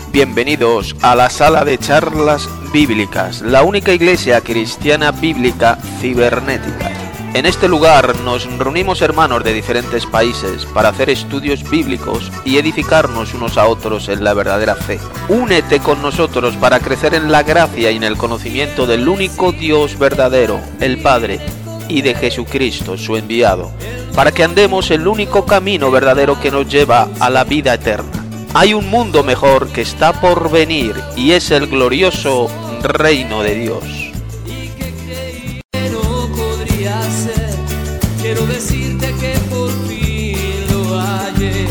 Bienvenidos a la sala de charlas bíblicas, la única iglesia cristiana bíblica cibernética. En este lugar nos reunimos hermanos de diferentes países para hacer estudios bíblicos y edificarnos unos a otros en la verdadera fe. Únete con nosotros para crecer en la gracia y en el conocimiento del único Dios verdadero, el Padre, y de Jesucristo, su enviado, para que andemos el único camino verdadero que nos lleva a la vida eterna. Hay un mundo mejor que está por venir y es el glorioso reino de Dios. Quiero decirte que por fin lo hallé.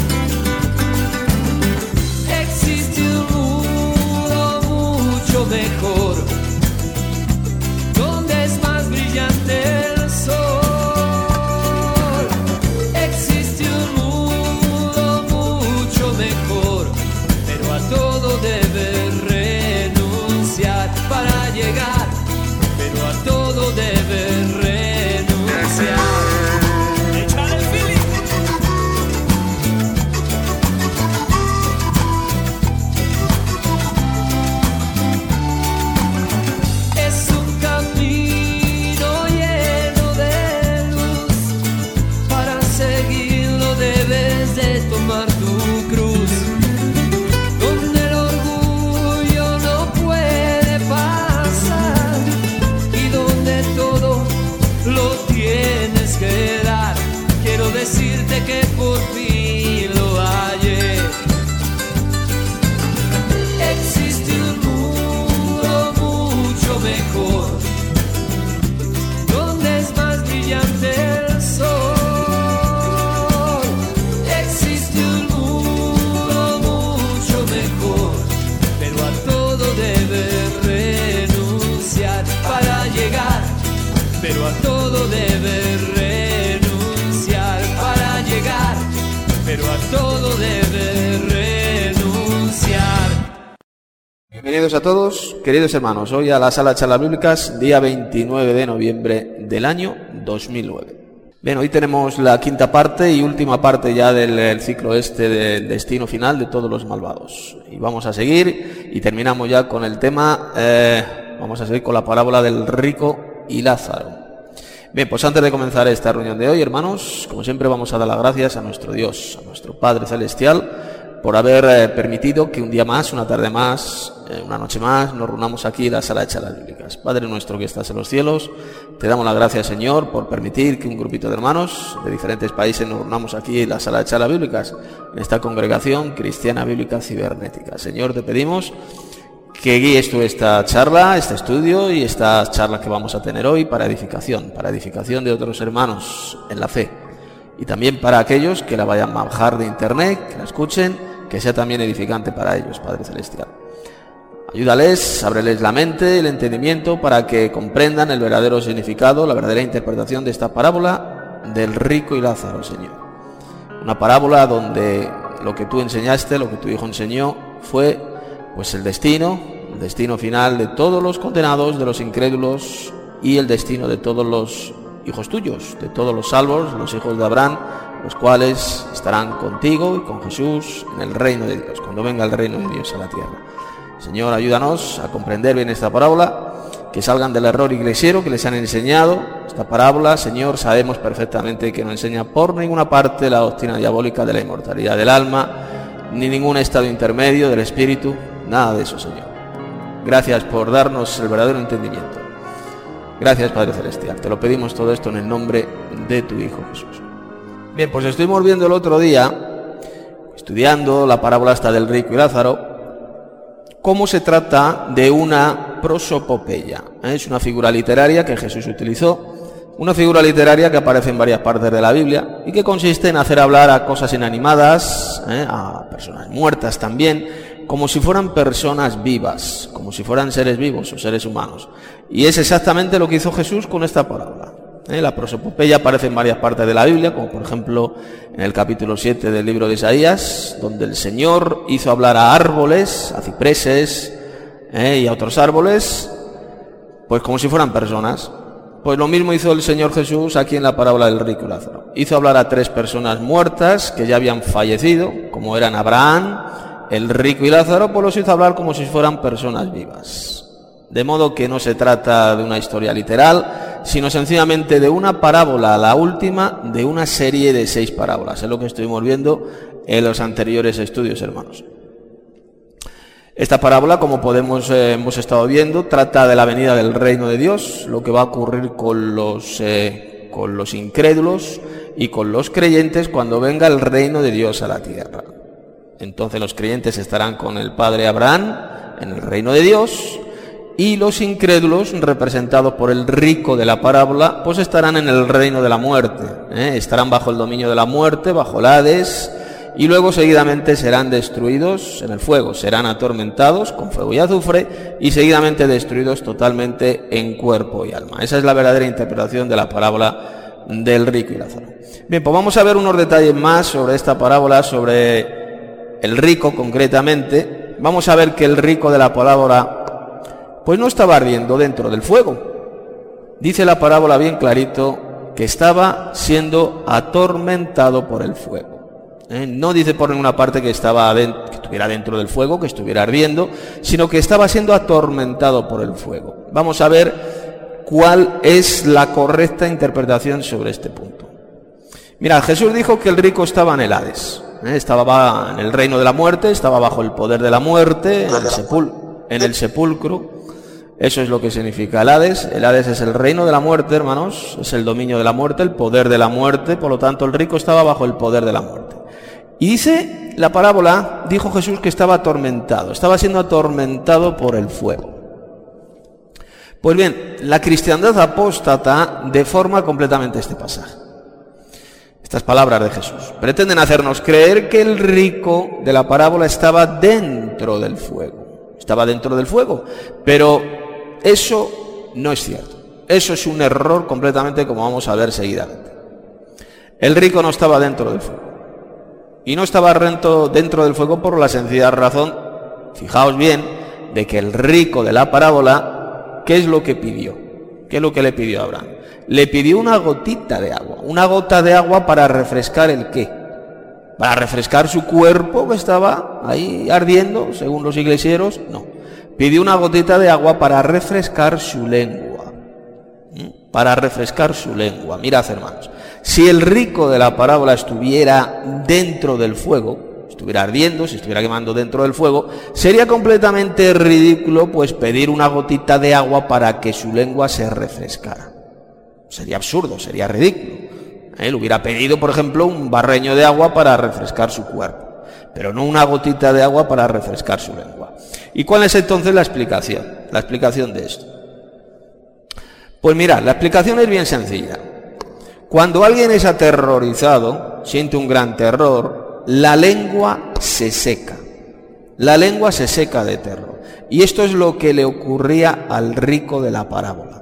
Existe un mundo mucho mejor, donde es más brillante el sol. Existe un mundo mucho mejor, pero a todo debes renunciar para llegar, pero a todo debes renunciar. Es un camino lleno de luz, para seguirlo debes de tomar tu cruz, donde el orgullo no puede pasar y donde todo lo tienes que dar. Quiero decirte que por fin lo hallé. Existe un mundo mucho mejor, donde es más brillante el sol. Existe un mundo mucho mejor, pero a todo debes renunciar para llegar, pero a todo debes renunciar para llegar, pero a todo debes renunciar. Bienvenidos a todos, queridos hermanos, hoy a la sala de charlas bíblicas, día 29 de noviembre del año 2009. Bien, hoy tenemos la quinta parte y última parte ya del ciclo del destino final de todos los malvados. Y vamos a seguir y terminamos ya con el tema, vamos a seguir con la parábola del rico y Lázaro. Bien, pues antes de comenzar esta reunión de hoy, hermanos, como siempre vamos a dar las gracias a nuestro Dios, a nuestro Padre Celestial, por haber permitido que un día más, una tarde más, una noche más, nos reunamos aquí en la sala de charlas bíblicas. Padre nuestro que estás en los cielos, te damos las gracias, Señor, por permitir que un grupito de hermanos de diferentes países nos reunamos aquí en la sala de charlas bíblicas, en esta congregación cristiana bíblica cibernética. Señor, te pedimos que guíes tú esta charla, este estudio y estas charlas que vamos a tener hoy para edificación de otros hermanos en la fe. Y también para aquellos que la vayan a bajar de internet, que la escuchen, que sea también edificante para ellos, Padre Celestial. Ayúdales, ábreles la mente, el entendimiento, para que comprendan el verdadero significado, la verdadera interpretación de esta parábola del rico y Lázaro, Señor. Una parábola donde lo que tú enseñaste, lo que tu Hijo enseñó, fue pues el destino final de todos los condenados, de los incrédulos, y el destino de todos los hijos tuyos, de todos los salvos, los hijos de Abraham, los cuales estarán contigo y con Jesús en el reino de Dios, cuando venga el reino de Dios a la tierra. Señor, ayúdanos a comprender bien esta parábola, que salgan del error iglesiero que les han enseñado. Esta parábola, Señor, sabemos perfectamente que no enseña por ninguna parte la doctrina diabólica de la inmortalidad del alma, ni ningún estado intermedio del espíritu, nada de eso, Señor. Gracias por darnos el verdadero entendimiento. Gracias, Padre Celestial. Te lo pedimos todo esto en el nombre de tu Hijo Jesús. Bien, pues estuvimos viendo el otro día, estudiando la parábola esta del rico y Lázaro, cómo se trata de una prosopopeya. Es una figura literaria que Jesús utilizó, una figura literaria que aparece en varias partes de la Biblia y que consiste en hacer hablar a cosas inanimadas, a personas muertas también, como si fueran personas vivas, como si fueran seres vivos o seres humanos. Y es exactamente lo que hizo Jesús con esta parábola. La prosopopeya aparece en varias partes de la Biblia, como por ejemplo en el capítulo 7 del libro de Isaías, donde el Señor hizo hablar a árboles, a cipreses y a otros árboles, pues como si fueran personas. Pues lo mismo hizo el Señor Jesús aquí en la parábola del rico y Lázaro. Hizo hablar a 3 personas muertas que ya habían fallecido, como eran Abraham, el rico y Lázaro, pues los hizo hablar como si fueran personas vivas. De modo que no se trata de una historia literal, sino sencillamente de una parábola, la última de una serie de 6 parábolas. Es lo que estuvimos viendo en los anteriores estudios, hermanos. Esta parábola, como hemos estado viendo, trata de la venida del reino de Dios, lo que va a ocurrir con los incrédulos y con los creyentes cuando venga el reino de Dios a la tierra. Entonces los creyentes estarán con el padre Abraham en el reino de Dios, y los incrédulos, representados por el rico de la parábola, pues estarán en el reino de la muerte, estarán bajo el dominio de la muerte, bajo el Hades, y luego seguidamente serán destruidos en el fuego, serán atormentados con fuego y azufre, y seguidamente destruidos totalmente en cuerpo y alma. Esa es la verdadera interpretación de la parábola del rico y Lázaro. Bien, pues vamos a ver unos detalles más sobre esta parábola, sobre el rico concretamente. Vamos a ver que el rico de la parábola pues no estaba ardiendo dentro del fuego. Dice la parábola bien clarito que estaba siendo atormentado por el fuego. No dice por ninguna parte que estuviera dentro del fuego, que estuviera ardiendo, sino que estaba siendo atormentado por el fuego. Vamos a ver cuál es la correcta interpretación sobre este punto. Mira, Jesús dijo que el rico estaba en el Hades, estaba en el reino de la muerte, estaba bajo el poder de la muerte, en el sepulcro. Eso es lo que significa el Hades. El Hades es el reino de la muerte, hermanos, es el dominio de la muerte, el poder de la muerte. Por lo tanto, el rico estaba bajo el poder de la muerte. Y dice la parábola, dijo Jesús que estaba atormentado, estaba siendo atormentado por el fuego. Pues bien, la cristiandad apóstata deforma completamente este pasaje. Estas palabras de Jesús pretenden hacernos creer que el rico de la parábola estaba dentro del fuego. Estaba dentro del fuego, pero eso no es cierto. Eso es un error completamente, como vamos a ver seguidamente. El rico no estaba dentro del fuego. Y no estaba dentro del fuego por la sencilla razón, fijaos bien, de que el rico de la parábola, ¿qué es lo que pidió? ¿Qué es lo que le pidió a Abraham? Le pidió una gotita de agua. Una gota de agua para refrescar ¿el qué? Para refrescar su cuerpo que estaba ahí ardiendo, según los iglesieros. No. Pidió una gotita de agua para refrescar su lengua. Para refrescar su lengua. Mirad, hermanos, si el rico de la parábola estuviera dentro del fuego, estuviera ardiendo, si estuviera quemando dentro del fuego, sería completamente ridículo pues pedir una gotita de agua para que su lengua se refrescara. Sería absurdo, sería ridículo. Él hubiera pedido, por ejemplo, un barreño de agua para refrescar su cuerpo, pero no una gotita de agua para refrescar su lengua. ¿Y cuál es entonces la explicación? La explicación de esto. Pues mirad, la explicación es bien sencilla. Cuando alguien es aterrorizado, siente un gran terror, la lengua se seca. La lengua se seca de terror. Y esto es lo que le ocurría al rico de la parábola.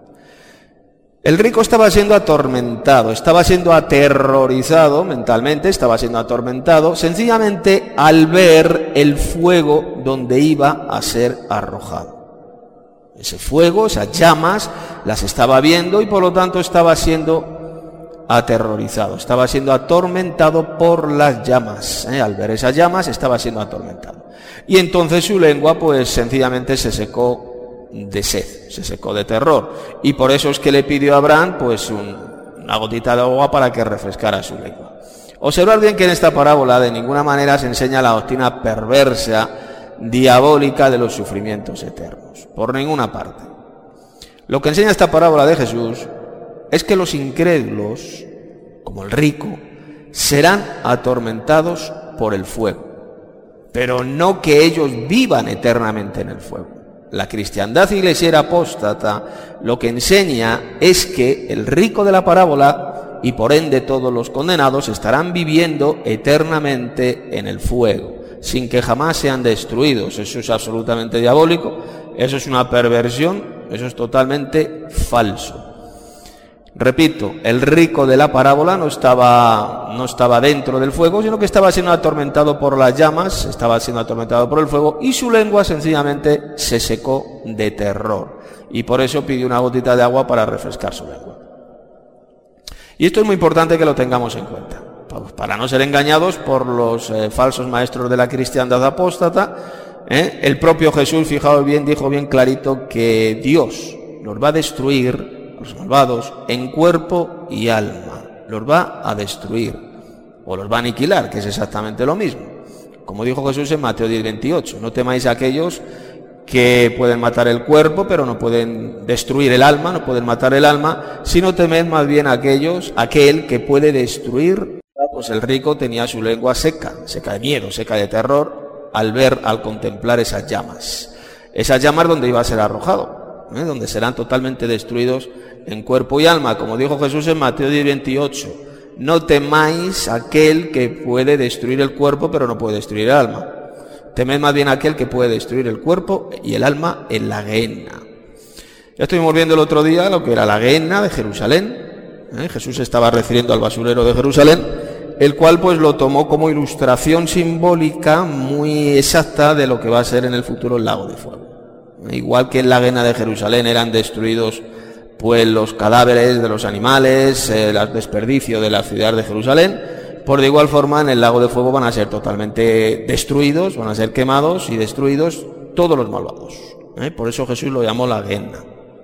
El rico estaba siendo atormentado, estaba siendo aterrorizado mentalmente, estaba siendo atormentado sencillamente al ver el fuego donde iba a ser arrojado. Ese fuego, esas llamas, las estaba viendo y por lo tanto estaba siendo aterrorizado, estaba siendo atormentado por las llamas. Al ver esas llamas estaba siendo atormentado. Y entonces su lengua pues sencillamente se secó de sed, se secó de terror, y por eso es que le pidió a Abraham pues una gotita de agua para que refrescara su lengua. Observad bien que en esta parábola de ninguna manera se enseña la doctrina perversa, diabólica de los sufrimientos eternos, por ninguna parte. Lo que enseña esta parábola de Jesús es que los incrédulos, como el rico, serán atormentados por el fuego, pero no que ellos vivan eternamente en el fuego. La cristiandad iglesiera apóstata lo que enseña es que el rico de la parábola y por ende todos los condenados estarán viviendo eternamente en el fuego, sin que jamás sean destruidos. Eso es absolutamente diabólico, eso es una perversión, eso es totalmente falso. Repito, el rico de la parábola no estaba dentro del fuego, sino que estaba siendo atormentado por las llamas, estaba siendo atormentado por el fuego, y su lengua sencillamente se secó de terror. Y por eso pidió una gotita de agua para refrescar su lengua. Y esto es muy importante que lo tengamos en cuenta. para no ser engañados por los falsos maestros de la cristiandad apóstata. El propio Jesús, fijaos bien, dijo bien clarito que Dios los va a destruir, los malvados, en cuerpo y alma. Los va a destruir o los va a aniquilar, que es exactamente lo mismo. Como dijo Jesús en Mateo 10:28, no temáis a aquellos que pueden matar el cuerpo, pero no pueden destruir el alma, no pueden matar el alma, sino temed más bien a aquel que puede destruir. Pues el rico tenía su lengua seca de miedo, seca de terror, al contemplar esas llamas donde iba a ser arrojado, donde serán totalmente destruidos en cuerpo y alma, como dijo Jesús en Mateo 10:28, no temáis a aquel que puede destruir el cuerpo, pero no puede destruir el alma. Temed más bien a aquel que puede destruir el cuerpo y el alma en la Gehenna. Ya estuvimos viendo el otro día lo que era la Gehenna de Jerusalén. Jesús se estaba refiriendo al basurero de Jerusalén, el cual pues lo tomó como ilustración simbólica muy exacta de lo que va a ser en el futuro el lago de fuego. Igual que en la Gehenna de Jerusalén eran destruidos pues los cadáveres de los animales, el desperdicio de la ciudad de Jerusalén, por de igual forma en el lago de fuego van a ser totalmente destruidos, van a ser quemados y destruidos todos los malvados. Por eso Jesús lo llamó la Gehenna.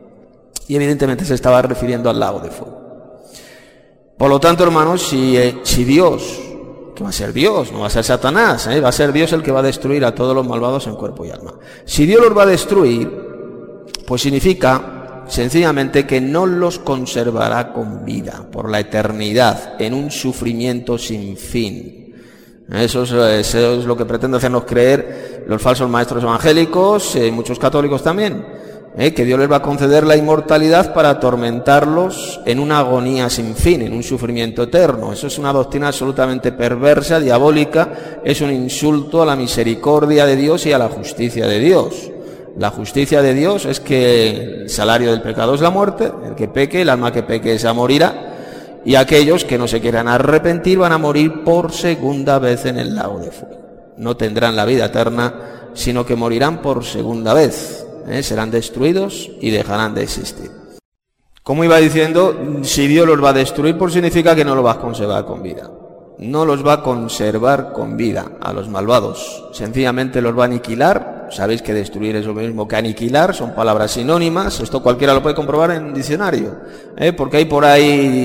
Y evidentemente se estaba refiriendo al lago de fuego. Por lo tanto, hermanos, si Dios, que va a ser Dios, no va a ser Satanás, va a ser Dios el que va a destruir a todos los malvados en cuerpo y alma. Si Dios los va a destruir, pues significa sencillamente que no los conservará con vida por la eternidad en un sufrimiento sin fin. Eso es lo que pretende hacernos creer los falsos maestros evangélicos y muchos católicos también, que Dios les va a conceder la inmortalidad para atormentarlos en una agonía sin fin, en un sufrimiento eterno. Eso es una doctrina absolutamente perversa, diabólica, es un insulto a la misericordia de Dios y a la justicia de Dios. La justicia de Dios es que el salario del pecado es la muerte, el que peque, el alma que peque esa morirá, y aquellos que no se quieran arrepentir van a morir por segunda vez en el lago de fuego. No tendrán la vida eterna, sino que morirán por segunda vez, serán destruidos y dejarán de existir. Como iba diciendo, si Dios los va a destruir, pues significa que no los va a conservar con vida. No los va a conservar con vida a los malvados, sencillamente los va a aniquilar. Sabéis que destruir es lo mismo que aniquilar, son palabras sinónimas, esto cualquiera lo puede comprobar en el diccionario, porque hay por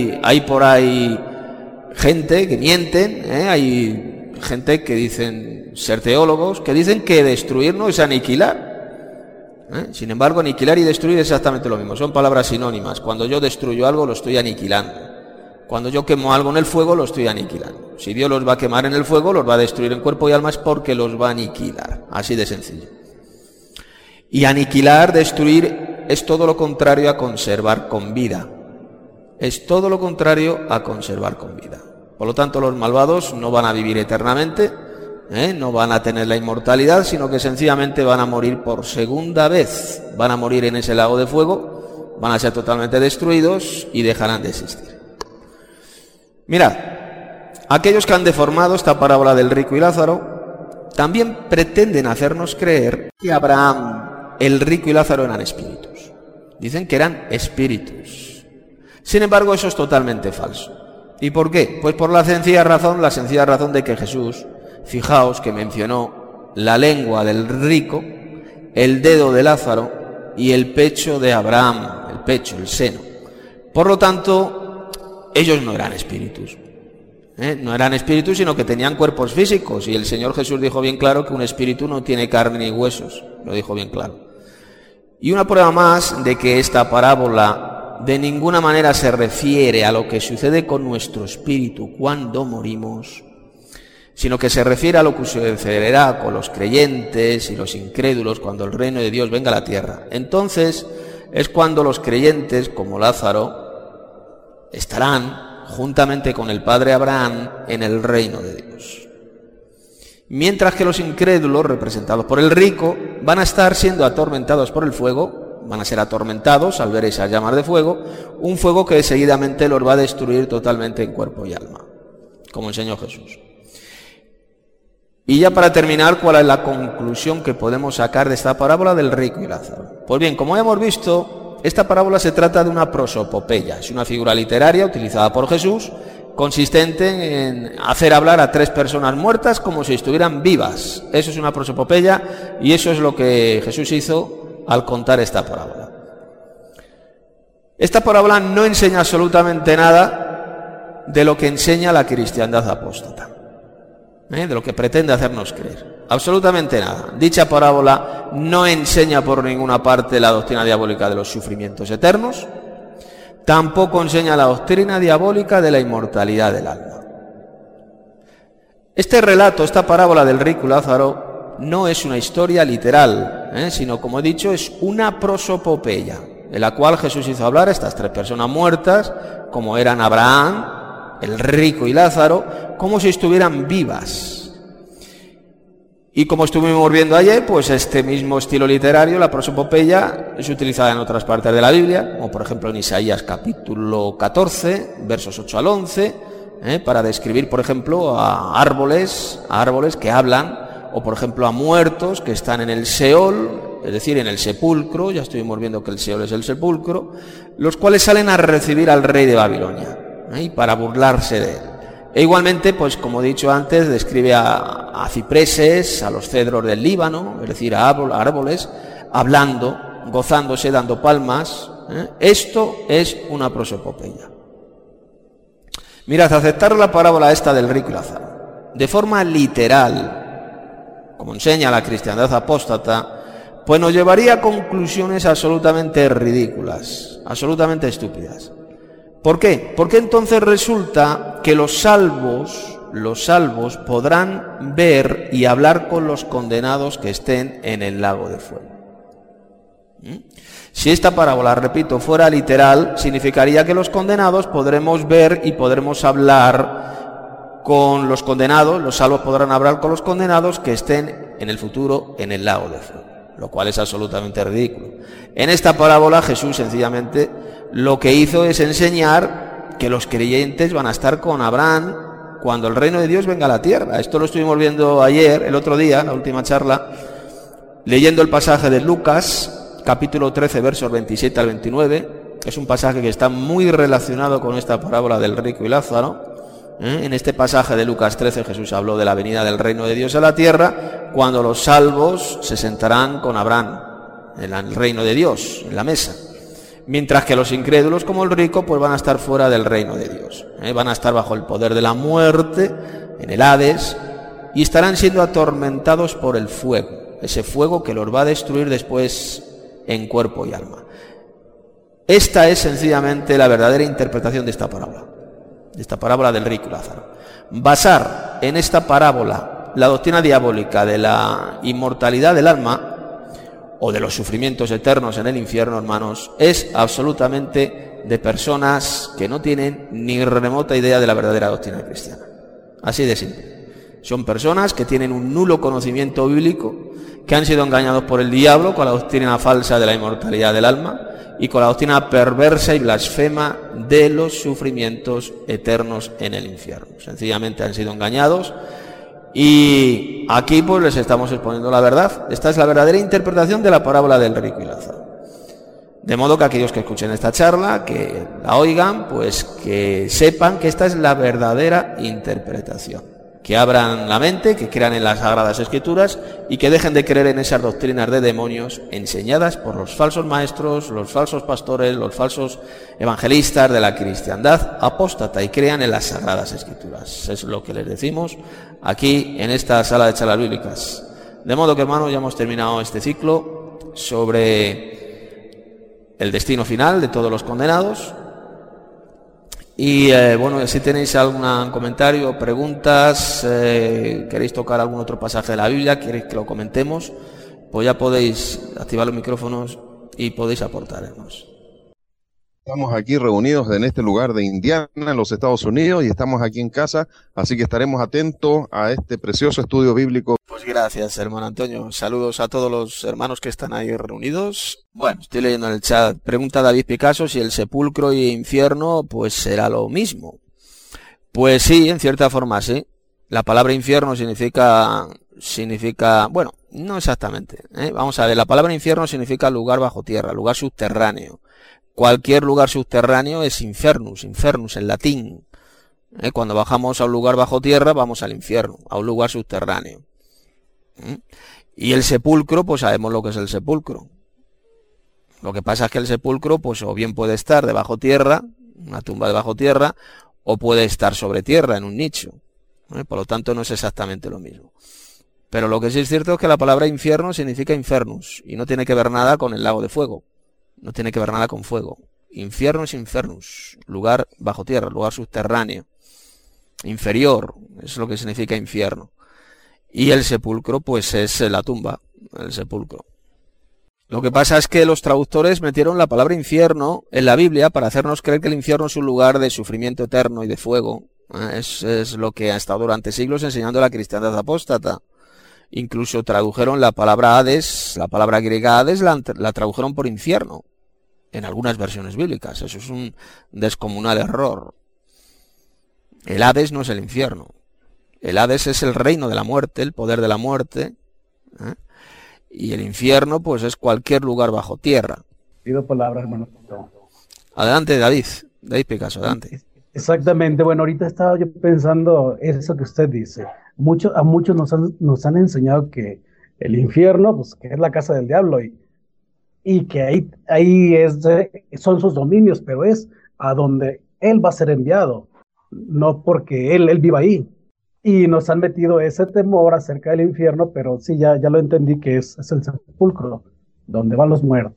ahí gente que mienten, hay gente que dicen ser teólogos, que dicen que destruir no es aniquilar. Sin embargo, aniquilar y destruir es exactamente lo mismo, son palabras sinónimas. Cuando yo destruyo algo lo estoy aniquilando. Cuando yo quemo algo en el fuego, lo estoy aniquilando. Si Dios los va a quemar en el fuego, los va a destruir en cuerpo y alma, es porque los va a aniquilar. Así de sencillo. Y aniquilar, destruir, es todo lo contrario a conservar con vida. Es todo lo contrario a conservar con vida. Por lo tanto, los malvados no van a vivir eternamente, no van a tener la inmortalidad, sino que sencillamente van a morir por segunda vez. Van a morir en ese lago de fuego, van a ser totalmente destruidos y dejarán de existir. Mirad, aquellos que han deformado esta parábola del rico y Lázaro también pretenden hacernos creer que Abraham, el rico y Lázaro eran espíritus. Dicen que eran espíritus. Sin embargo, eso es totalmente falso. ¿Y por qué? Pues por la sencilla razón de que Jesús, fijaos que mencionó la lengua del rico, el dedo de Lázaro y el pecho de Abraham, el pecho, el seno. Por lo tanto, ellos no eran espíritus, no eran espíritus, sino que tenían cuerpos físicos, y el Señor Jesús dijo bien claro que un espíritu no tiene carne ni huesos, lo dijo bien claro. Y una prueba más de que esta parábola de ninguna manera se refiere a lo que sucede con nuestro espíritu cuando morimos, sino que se refiere a lo que sucederá con los creyentes y los incrédulos cuando el reino de Dios venga a la tierra. Entonces es cuando los creyentes, como Lázaro, estarán juntamente con el padre Abraham en el reino de Dios. Mientras que los incrédulos, representados por el rico, van a estar siendo atormentados por el fuego, van a ser atormentados al ver esas llamas de fuego, un fuego que seguidamente los va a destruir totalmente en cuerpo y alma, como enseñó Jesús. Y ya para terminar, ¿cuál es la conclusión que podemos sacar de esta parábola del rico y Lázaro? Pues bien, como hemos visto, esta parábola se trata de una prosopopeya, es una figura literaria utilizada por Jesús consistente en hacer hablar a 3 personas muertas como si estuvieran vivas. Eso es una prosopopeya y eso es lo que Jesús hizo al contar esta parábola. Esta parábola no enseña absolutamente nada de lo que enseña la cristiandad apóstata, de lo que pretende hacernos creer. Absolutamente nada. Dicha parábola no enseña por ninguna parte la doctrina diabólica de los sufrimientos eternos, tampoco enseña la doctrina diabólica de la inmortalidad del alma. Este relato, esta parábola del rico y Lázaro, no es una historia literal, sino, como he dicho, es una prosopopeya, en la cual Jesús hizo hablar a estas 3 personas muertas, como eran Abraham, el rico y Lázaro, como si estuvieran vivas. Y como estuvimos viendo ayer, pues este mismo estilo literario, la prosopopeya, es utilizada en otras partes de la Biblia, como por ejemplo en Isaías capítulo 14, versos 8 al 11, para describir, por ejemplo, a árboles que hablan, o por ejemplo a muertos que están en el Seol, es decir, en el sepulcro, ya estuvimos viendo que el Seol es el sepulcro, los cuales salen a recibir al rey de Babilonia, y para burlarse de él. E igualmente, pues como he dicho antes, describe a cipreses, a los cedros del Líbano, es decir, a árboles, hablando, gozándose, dando palmas. Esto es una prosopopeya. Mirad, aceptar la parábola esta del rico y Lázaro de forma literal, como enseña la cristiandad apóstata, pues nos llevaría a conclusiones absolutamente ridículas, absolutamente estúpidas. ¿Por qué? Porque entonces resulta que los salvos podrán ver y hablar con los condenados que estén en el lago de fuego. Si esta parábola, repito, fuera literal, significaría que los condenados podremos ver y podremos hablar con los condenados, los salvos podrán hablar con los condenados que estén en el futuro en el lago de fuego, lo cual es absolutamente ridículo. En esta parábola Jesús sencillamente lo que hizo es enseñar que los creyentes van a estar con Abraham cuando el reino de Dios venga a la tierra. Esto lo estuvimos viendo ayer, el otro día, la última charla, leyendo el pasaje de Lucas, capítulo 13, versos 27 al 29. Es un pasaje que está muy relacionado con esta parábola del rico y Lázaro. En este pasaje de Lucas 13 Jesús habló de la venida del reino de Dios a la tierra, cuando los salvos se sentarán con Abraham en el reino de Dios, en la mesa. Mientras que los incrédulos, como el rico, pues van a estar fuera del reino de Dios. Van a estar bajo el poder de la muerte, en el Hades, y estarán siendo atormentados por el fuego, ese fuego que los va a destruir después en cuerpo y alma. Esta es sencillamente la verdadera interpretación de esta parábola del rico y Lázaro. Basar en esta parábola la doctrina diabólica de la inmortalidad del alma o de los sufrimientos eternos en el infierno, hermanos, es absolutamente de personas que no tienen ni remota idea de la verdadera doctrina cristiana. Así de simple. Son personas que tienen un nulo conocimiento bíblico, que han sido engañados por el diablo con la doctrina falsa de la inmortalidad del alma y con la doctrina perversa y blasfema de los sufrimientos eternos en el infierno. Sencillamente han sido engañados. Y aquí pues les estamos exponiendo la verdad. Esta es la verdadera interpretación de la parábola del rico y Lázaro. De modo que aquellos que escuchen esta charla, que la oigan, pues que sepan que esta es la verdadera interpretación. Que abran la mente, que crean en las Sagradas Escrituras y que dejen de creer en esas doctrinas de demonios enseñadas por los falsos maestros, los falsos pastores, los falsos evangelistas de la cristiandad apóstata y crean en las Sagradas Escrituras. Es lo que les decimos aquí en esta sala de charlas bíblicas. De modo que, hermanos, ya hemos terminado este ciclo sobre el destino final de todos los condenados. Y bueno, si tenéis algún comentario, preguntas, queréis tocar algún otro pasaje de la Biblia, queréis que lo comentemos, pues ya podéis activar los micrófonos y podéis aportar, hermanos. Estamos aquí reunidos en este lugar de Indiana, en los Estados Unidos, y estamos aquí en casa, así que estaremos atentos a este precioso estudio bíblico. Pues gracias, hermano Antonio. Saludos a todos los hermanos que están ahí reunidos. Bueno, estoy leyendo en el chat. Pregunta David Picasso si el sepulcro y infierno pues será lo mismo. Pues sí, en cierta forma sí. La palabra infierno significa, bueno, no exactamente. Vamos a ver, la palabra infierno significa lugar bajo tierra, lugar subterráneo. Cualquier lugar subterráneo es infernus en latín. Cuando bajamos a un lugar bajo tierra, vamos al infierno, a un lugar subterráneo. Y el sepulcro, pues sabemos lo que es el sepulcro. Lo que pasa es que el sepulcro, pues o bien puede estar debajo tierra, una tumba debajo tierra, o puede estar sobre tierra, en un nicho. Por lo tanto, no es exactamente lo mismo. Pero lo que sí es cierto es que la palabra infierno significa infernus, y no tiene que ver nada con el lago de fuego. No tiene que ver nada con fuego. Infierno es infernus, lugar bajo tierra, lugar subterráneo. Inferior, es lo que significa infierno. Y el sepulcro, pues es la tumba, el sepulcro. Lo que pasa es que los traductores metieron la palabra infierno en la Biblia para hacernos creer que el infierno es un lugar de sufrimiento eterno y de fuego. Es lo que ha estado durante siglos enseñando la cristiandad apóstata. Incluso tradujeron la palabra Hades, la palabra griega Hades, la tradujeron por infierno en algunas versiones bíblicas. Eso es un descomunal error. El Hades no es el infierno. El Hades es el reino de la muerte, el poder de la muerte. Y el infierno, pues es cualquier lugar bajo tierra. Pido palabras, hermano. Adelante, David. David Picasso, adelante. Exactamente. Bueno, ahorita estaba yo pensando eso que usted dice. A muchos nos han enseñado que el infierno, pues que es la casa del diablo y que ahí son sus dominios, pero es a donde él va a ser enviado, no porque él viva ahí. Y nos han metido ese temor acerca del infierno, pero sí, ya lo entendí que es el sepulcro, donde van los muertos,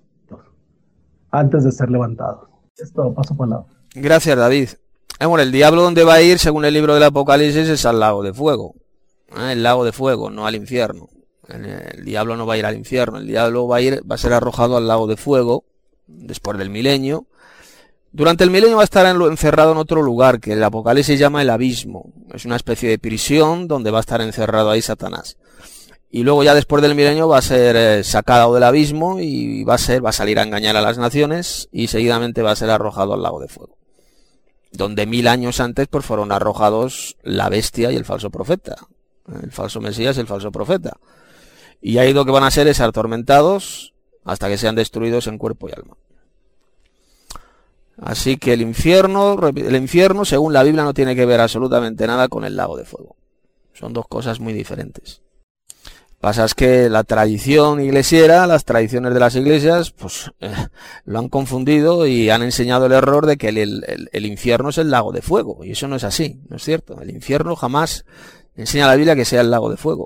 antes de ser levantados. Esto paso palabra. Gracias, David. Bueno, el diablo donde va a ir, según el libro del Apocalipsis, es al lago de fuego. El lago de fuego, no al infierno. El diablo no va a ir al infierno, el diablo va a ser arrojado al lago de fuego, después del milenio. Durante el milenio va a estar encerrado en otro lugar, que el Apocalipsis llama el abismo. Es una especie de prisión donde va a estar encerrado ahí Satanás. Y luego ya después del milenio va a ser sacado del abismo y va a salir a engañar a las naciones y seguidamente va a ser arrojado al lago de fuego. Donde 1000 años antes pues fueron arrojados la bestia y el falso profeta. El falso Mesías y el falso profeta. Y ahí lo que van a ser es atormentados hasta que sean destruidos en cuerpo y alma. Así que el infierno, según la Biblia, no tiene que ver absolutamente nada con el lago de fuego. Son dos cosas muy diferentes. Pasa es que la tradición iglesiera, las tradiciones de las iglesias, pues lo han confundido y han enseñado el error de que el infierno es el lago de fuego. Y eso no es así, no es cierto. El infierno jamás enseña la Biblia que sea el lago de fuego.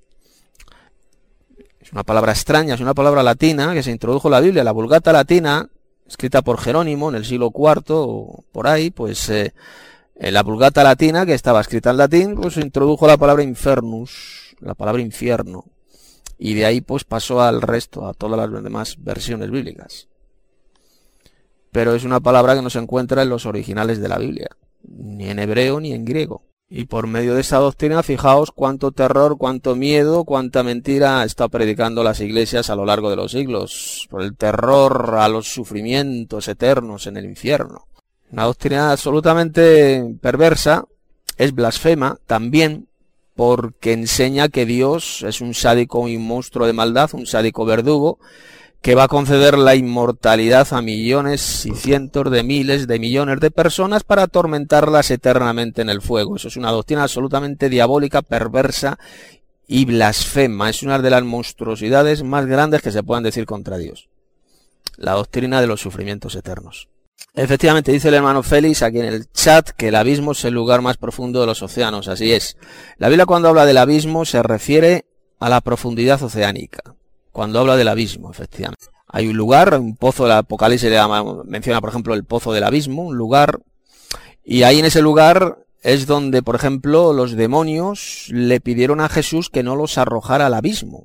Es una palabra extraña, es una palabra latina que se introdujo en la Biblia, la Vulgata latina, escrita por Jerónimo en el siglo IV o por ahí, pues en la Vulgata latina, que estaba escrita en latín, pues introdujo la palabra infernus, la palabra infierno, y de ahí pues pasó al resto, a todas las demás versiones bíblicas. Pero es una palabra que no se encuentra en los originales de la Biblia, ni en hebreo ni en griego. Y por medio de esa doctrina, fijaos cuánto terror, cuánto miedo, cuánta mentira está predicando las iglesias a lo largo de los siglos, por el terror a los sufrimientos eternos en el infierno. Una doctrina absolutamente perversa, es blasfema también porque enseña que Dios es un sádico y un monstruo de maldad, un sádico verdugo, que va a conceder la inmortalidad a millones y cientos de miles de millones de personas para atormentarlas eternamente en el fuego. Eso es una doctrina absolutamente diabólica, perversa y blasfema. Es una de las monstruosidades más grandes que se puedan decir contra Dios. La doctrina de los sufrimientos eternos. Efectivamente, dice el hermano Félix aquí en el chat que el abismo es el lugar más profundo de los océanos. Así es. La Biblia, cuando habla del abismo, se refiere a la profundidad oceánica. Cuando habla del abismo, efectivamente. Hay un lugar, un pozo, el Apocalipsis menciona, por ejemplo, el pozo del abismo, un lugar, y ahí en ese lugar es donde, por ejemplo, los demonios le pidieron a Jesús que no los arrojara al abismo.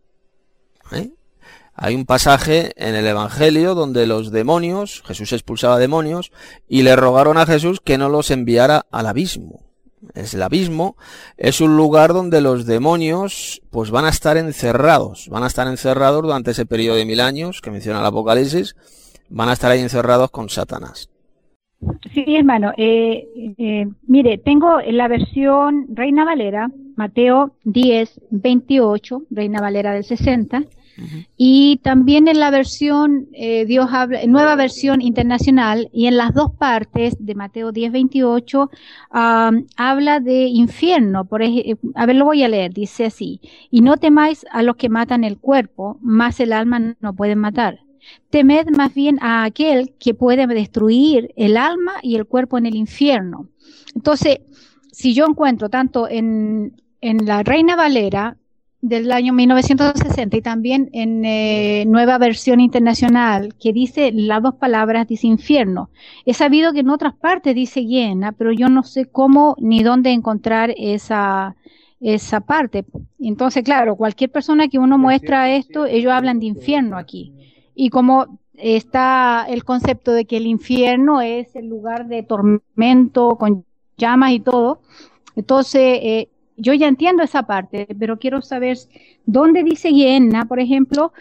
Hay un pasaje en el Evangelio donde los demonios, Jesús expulsaba demonios, y le rogaron a Jesús que no los enviara al abismo. El abismo es un lugar donde los demonios pues van a estar encerrados durante ese periodo de 1000 años que menciona el Apocalipsis, van a estar ahí encerrados con Satanás. Sí, hermano, mire, tengo la versión Reina Valera, Mateo 10, 28, Reina Valera del 60, Y también en la versión, Dios habla, nueva versión internacional, y en las dos partes de Mateo 10:28, habla de infierno. A ver, lo voy a leer, dice así: y no temáis a los que matan el cuerpo, mas el alma no pueden matar. Temed más bien a aquel que puede destruir el alma y el cuerpo en el infierno. Entonces, si yo encuentro tanto en la Reina Valera del año 1960 y también en nueva versión internacional, que dice las dos palabras, dice infierno. He sabido que en otras partes dice Gehenna, pero yo no sé cómo ni dónde encontrar esa parte. Entonces, claro, cualquier persona que uno muestra esto, ellos hablan de infierno aquí. Y como está el concepto de que el infierno es el lugar de tormento con llamas y todo, entonces yo ya entiendo esa parte, pero quiero saber dónde dice Gehenna, por ejemplo,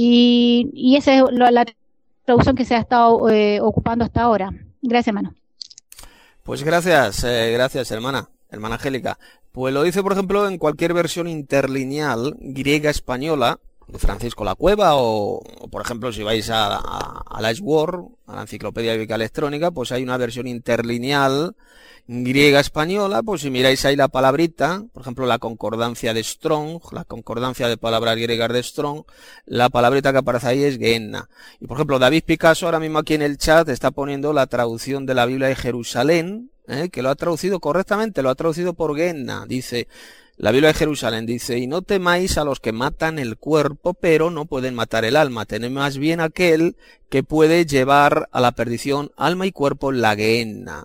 y esa es la traducción que se ha estado ocupando hasta ahora. Gracias, hermano. Pues gracias, hermana Angélica. Pues lo dice, por ejemplo, en cualquier versión interlineal griega española, de Francisco La Cueva, o por ejemplo, si vais a la Word, a la Enciclopedia Bíblica Electrónica, pues hay una versión interlineal griega española. Pues si miráis ahí la palabrita, por ejemplo, la concordancia de Strong, la concordancia de palabras griegas de Strong, la palabrita que aparece ahí es Gehenna. Y por ejemplo, David Picasso ahora mismo aquí en el chat está poniendo la traducción de la Biblia de Jerusalén, que lo ha traducido correctamente, lo ha traducido por Gehenna. Dice, la Biblia de Jerusalén dice: y no temáis a los que matan el cuerpo, pero no pueden matar el alma. Tened más bien aquel que puede llevar a la perdición alma y cuerpo en la Gehenna.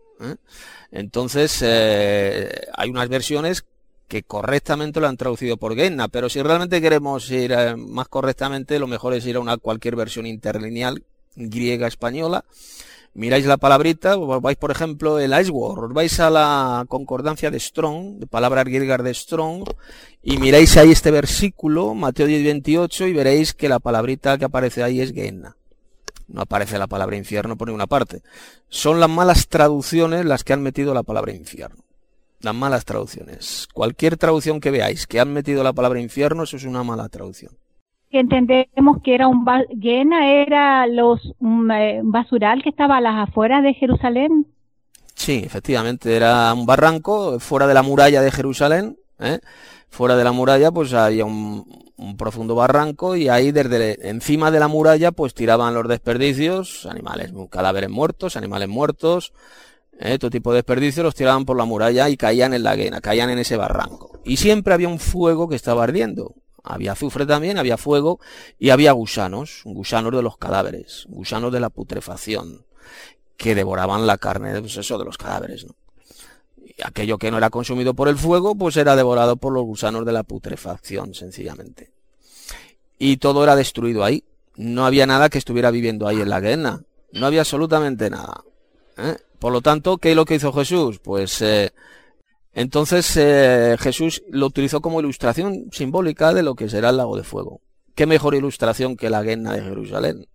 Entonces, hay unas versiones que correctamente lo han traducido por Gehenna, pero si realmente queremos ir más correctamente, lo mejor es ir a cualquier versión interlineal griega española. Miráis la palabrita, vais por ejemplo el Iceword, vais a la concordancia de Strong, de palabras griegas de Strong, y miráis ahí este versículo, Mateo 10:28, y veréis que la palabrita que aparece ahí es Gehenna. No aparece la palabra infierno por ninguna parte. Son las malas traducciones las que han metido la palabra infierno. Las malas traducciones. Cualquier traducción que veáis que han metido la palabra infierno, eso es una mala traducción. Entendemos que era Gehenna era un basural que estaba a las afueras de Jerusalén. Sí, efectivamente, era un barranco fuera de la muralla de Jerusalén. Fuera de la muralla pues había un profundo barranco, y ahí desde encima de la muralla pues tiraban los desperdicios, animales, cadáveres muertos, animales muertos, todo tipo de desperdicios los tiraban por la muralla y caían en la Gehenna, caían en ese barranco. Y siempre había un fuego que estaba ardiendo. Había azufre también, había fuego, y había gusanos de los cadáveres, gusanos de la putrefacción, que devoraban la carne, pues eso, de los cadáveres, ¿no? Y aquello que no era consumido por el fuego, pues era devorado por los gusanos de la putrefacción, sencillamente. Y todo era destruido ahí. No había nada que estuviera viviendo ahí en la Gehenna. No había absolutamente nada. Por lo tanto, ¿qué es lo que hizo Jesús? Pues entonces Jesús lo utilizó como ilustración simbólica de lo que será el lago de fuego. ¿Qué mejor ilustración que la Gehenna de Jerusalén?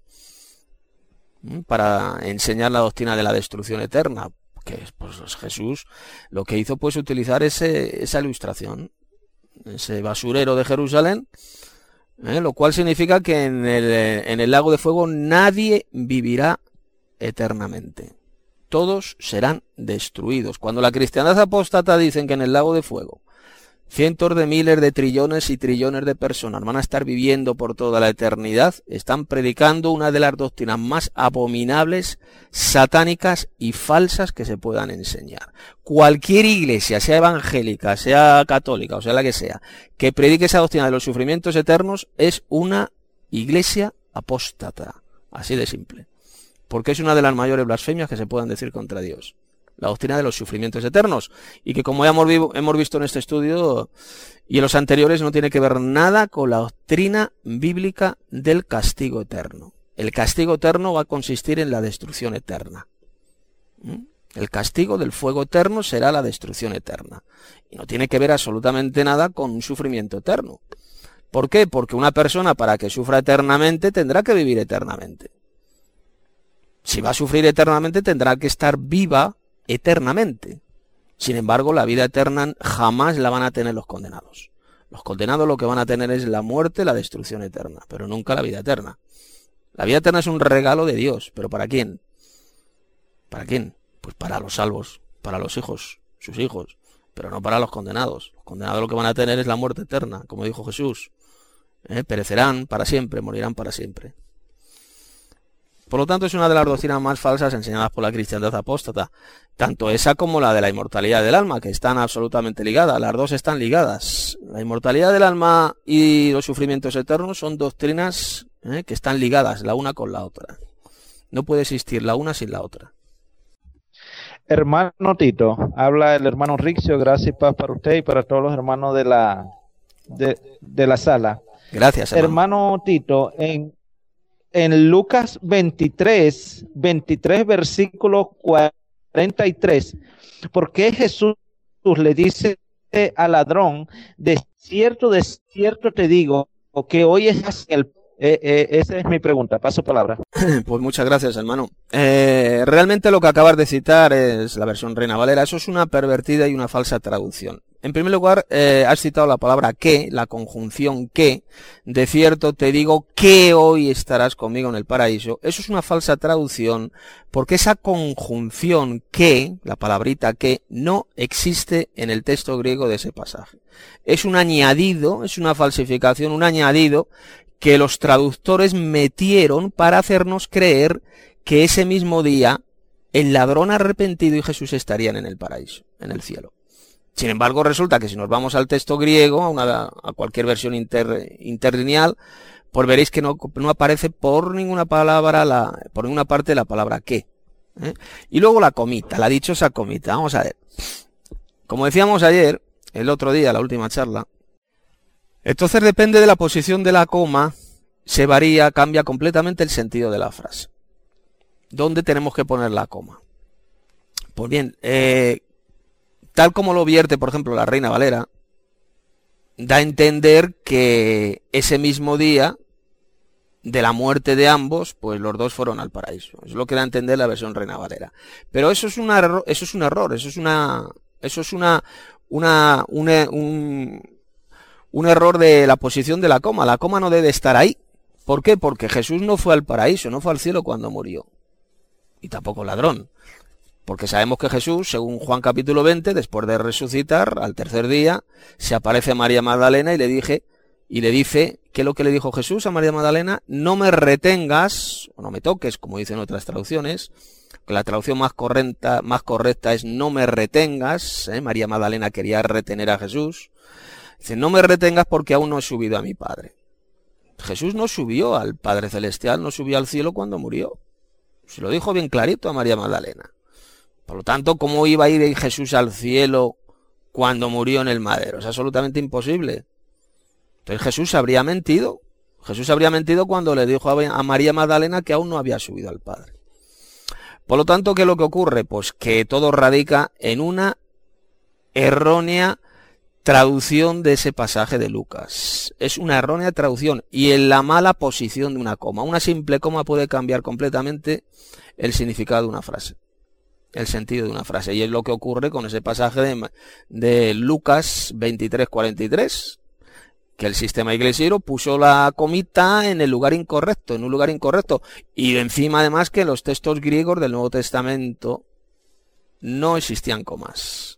Para enseñar la doctrina de la destrucción eterna. Que pues Jesús lo que hizo pues utilizar esa ilustración, ese basurero de Jerusalén, lo cual significa que en el lago de fuego nadie vivirá eternamente. Todos serán destruidos. Cuando la cristiandad apóstata dicen que en el lago de fuego cientos de miles de trillones y trillones de personas van a estar viviendo por toda la eternidad, están predicando una de las doctrinas más abominables, satánicas y falsas que se puedan enseñar. Cualquier iglesia, sea evangélica, sea católica, o sea la que sea, que predique esa doctrina de los sufrimientos eternos, es una iglesia apóstata. Así de simple. Porque es una de las mayores blasfemias que se puedan decir contra Dios. La doctrina de los sufrimientos eternos, y que como ya hemos visto en este estudio y en los anteriores, no tiene que ver nada con la doctrina bíblica del castigo eterno. El castigo eterno va a consistir en la destrucción eterna. El castigo del fuego eterno será la destrucción eterna, y no tiene que ver absolutamente nada con un sufrimiento eterno. ¿Por qué? Porque una persona, para que sufra eternamente, tendrá que vivir eternamente. Si va a sufrir eternamente, tendrá que estar viva eternamente. Sin embargo, la vida eterna jamás la van a tener los condenados. Los condenados lo que van a tener es la muerte, la destrucción eterna, pero nunca la vida eterna. La vida eterna es un regalo de Dios, pero ¿para quién? ¿Para quién? Pues para los salvos, para los hijos, sus hijos, pero no para los condenados. Los condenados lo que van a tener es la muerte eterna, como dijo Jesús. Perecerán para siempre, morirán para siempre. Por lo tanto, es una de las doctrinas más falsas enseñadas por la cristiandad apóstata, tanto esa como la de la inmortalidad del alma, que están absolutamente ligadas. Las dos están ligadas. La inmortalidad del alma y los sufrimientos eternos son doctrinas que están ligadas la una con la otra. No puede existir la una sin la otra. Hermano Tito, habla el hermano Rixio, gracias y paz para usted y para todos los hermanos de la sala. Gracias, hermano. Hermano Tito, en Lucas 23, versículo 43, ¿por qué Jesús le dice al ladrón, de cierto te digo, que hoy es el... esa es mi pregunta, paso palabra. Pues muchas gracias, hermano. Realmente lo que acabas de citar es la versión Reina Valera. Eso es una pervertida y una falsa traducción. En primer lugar, has citado la palabra que, la conjunción que, de cierto te digo que hoy estarás conmigo en el paraíso. Eso es una falsa traducción porque esa conjunción que, la palabrita que, no existe en el texto griego de ese pasaje. Es un añadido, es una falsificación, un añadido que los traductores metieron para hacernos creer que ese mismo día el ladrón arrepentido y Jesús estarían en el paraíso, en el cielo. Sin embargo, resulta que si nos vamos al texto griego, a cualquier versión interlineal, pues veréis que no aparece por ninguna por ninguna parte la palabra que. Y luego la comita, la dichosa comita. Vamos a ver. Como decíamos ayer, el otro día, la última charla, entonces depende de la posición de la coma, cambia completamente el sentido de la frase. ¿Dónde tenemos que poner la coma? Pues bien, tal como lo vierte, por ejemplo, la Reina Valera, da a entender que ese mismo día de la muerte de ambos, pues los dos fueron al paraíso. Es lo que da a entender la versión Reina Valera. Pero eso es un error, un error de la posición de la coma. La coma no debe estar ahí. ¿Por qué? Porque Jesús no fue al paraíso, no fue al cielo cuando murió. Y tampoco el ladrón. Porque sabemos que Jesús, según Juan capítulo 20, después de resucitar, al tercer día, se aparece a María Magdalena y le dice, ¿qué es lo que le dijo Jesús a María Magdalena? No me retengas, o no me toques, como dicen otras traducciones, que la traducción más correcta es no me retengas. María Magdalena quería retener a Jesús. Dice, no me retengas porque aún no he subido a mi Padre. Jesús no subió al Padre Celestial, no subió al cielo cuando murió. Se lo dijo bien clarito a María Magdalena. Por lo tanto, ¿cómo iba a ir Jesús al cielo cuando murió en el madero? Es absolutamente imposible. Entonces Jesús habría mentido. Jesús habría mentido cuando le dijo a María Magdalena que aún no había subido al Padre. Por lo tanto, ¿qué es lo que ocurre? Pues que todo radica en una errónea traducción de ese pasaje de Lucas. Es una errónea traducción y en la mala posición de una coma. Una simple coma puede cambiar completamente el significado de una frase, el sentido de una frase. Y es lo que ocurre con ese pasaje de Lucas 23:43, que el sistema iglesiero puso la comita en el lugar incorrecto, en un lugar incorrecto. Y encima además que en los textos griegos del Nuevo Testamento no existían comas.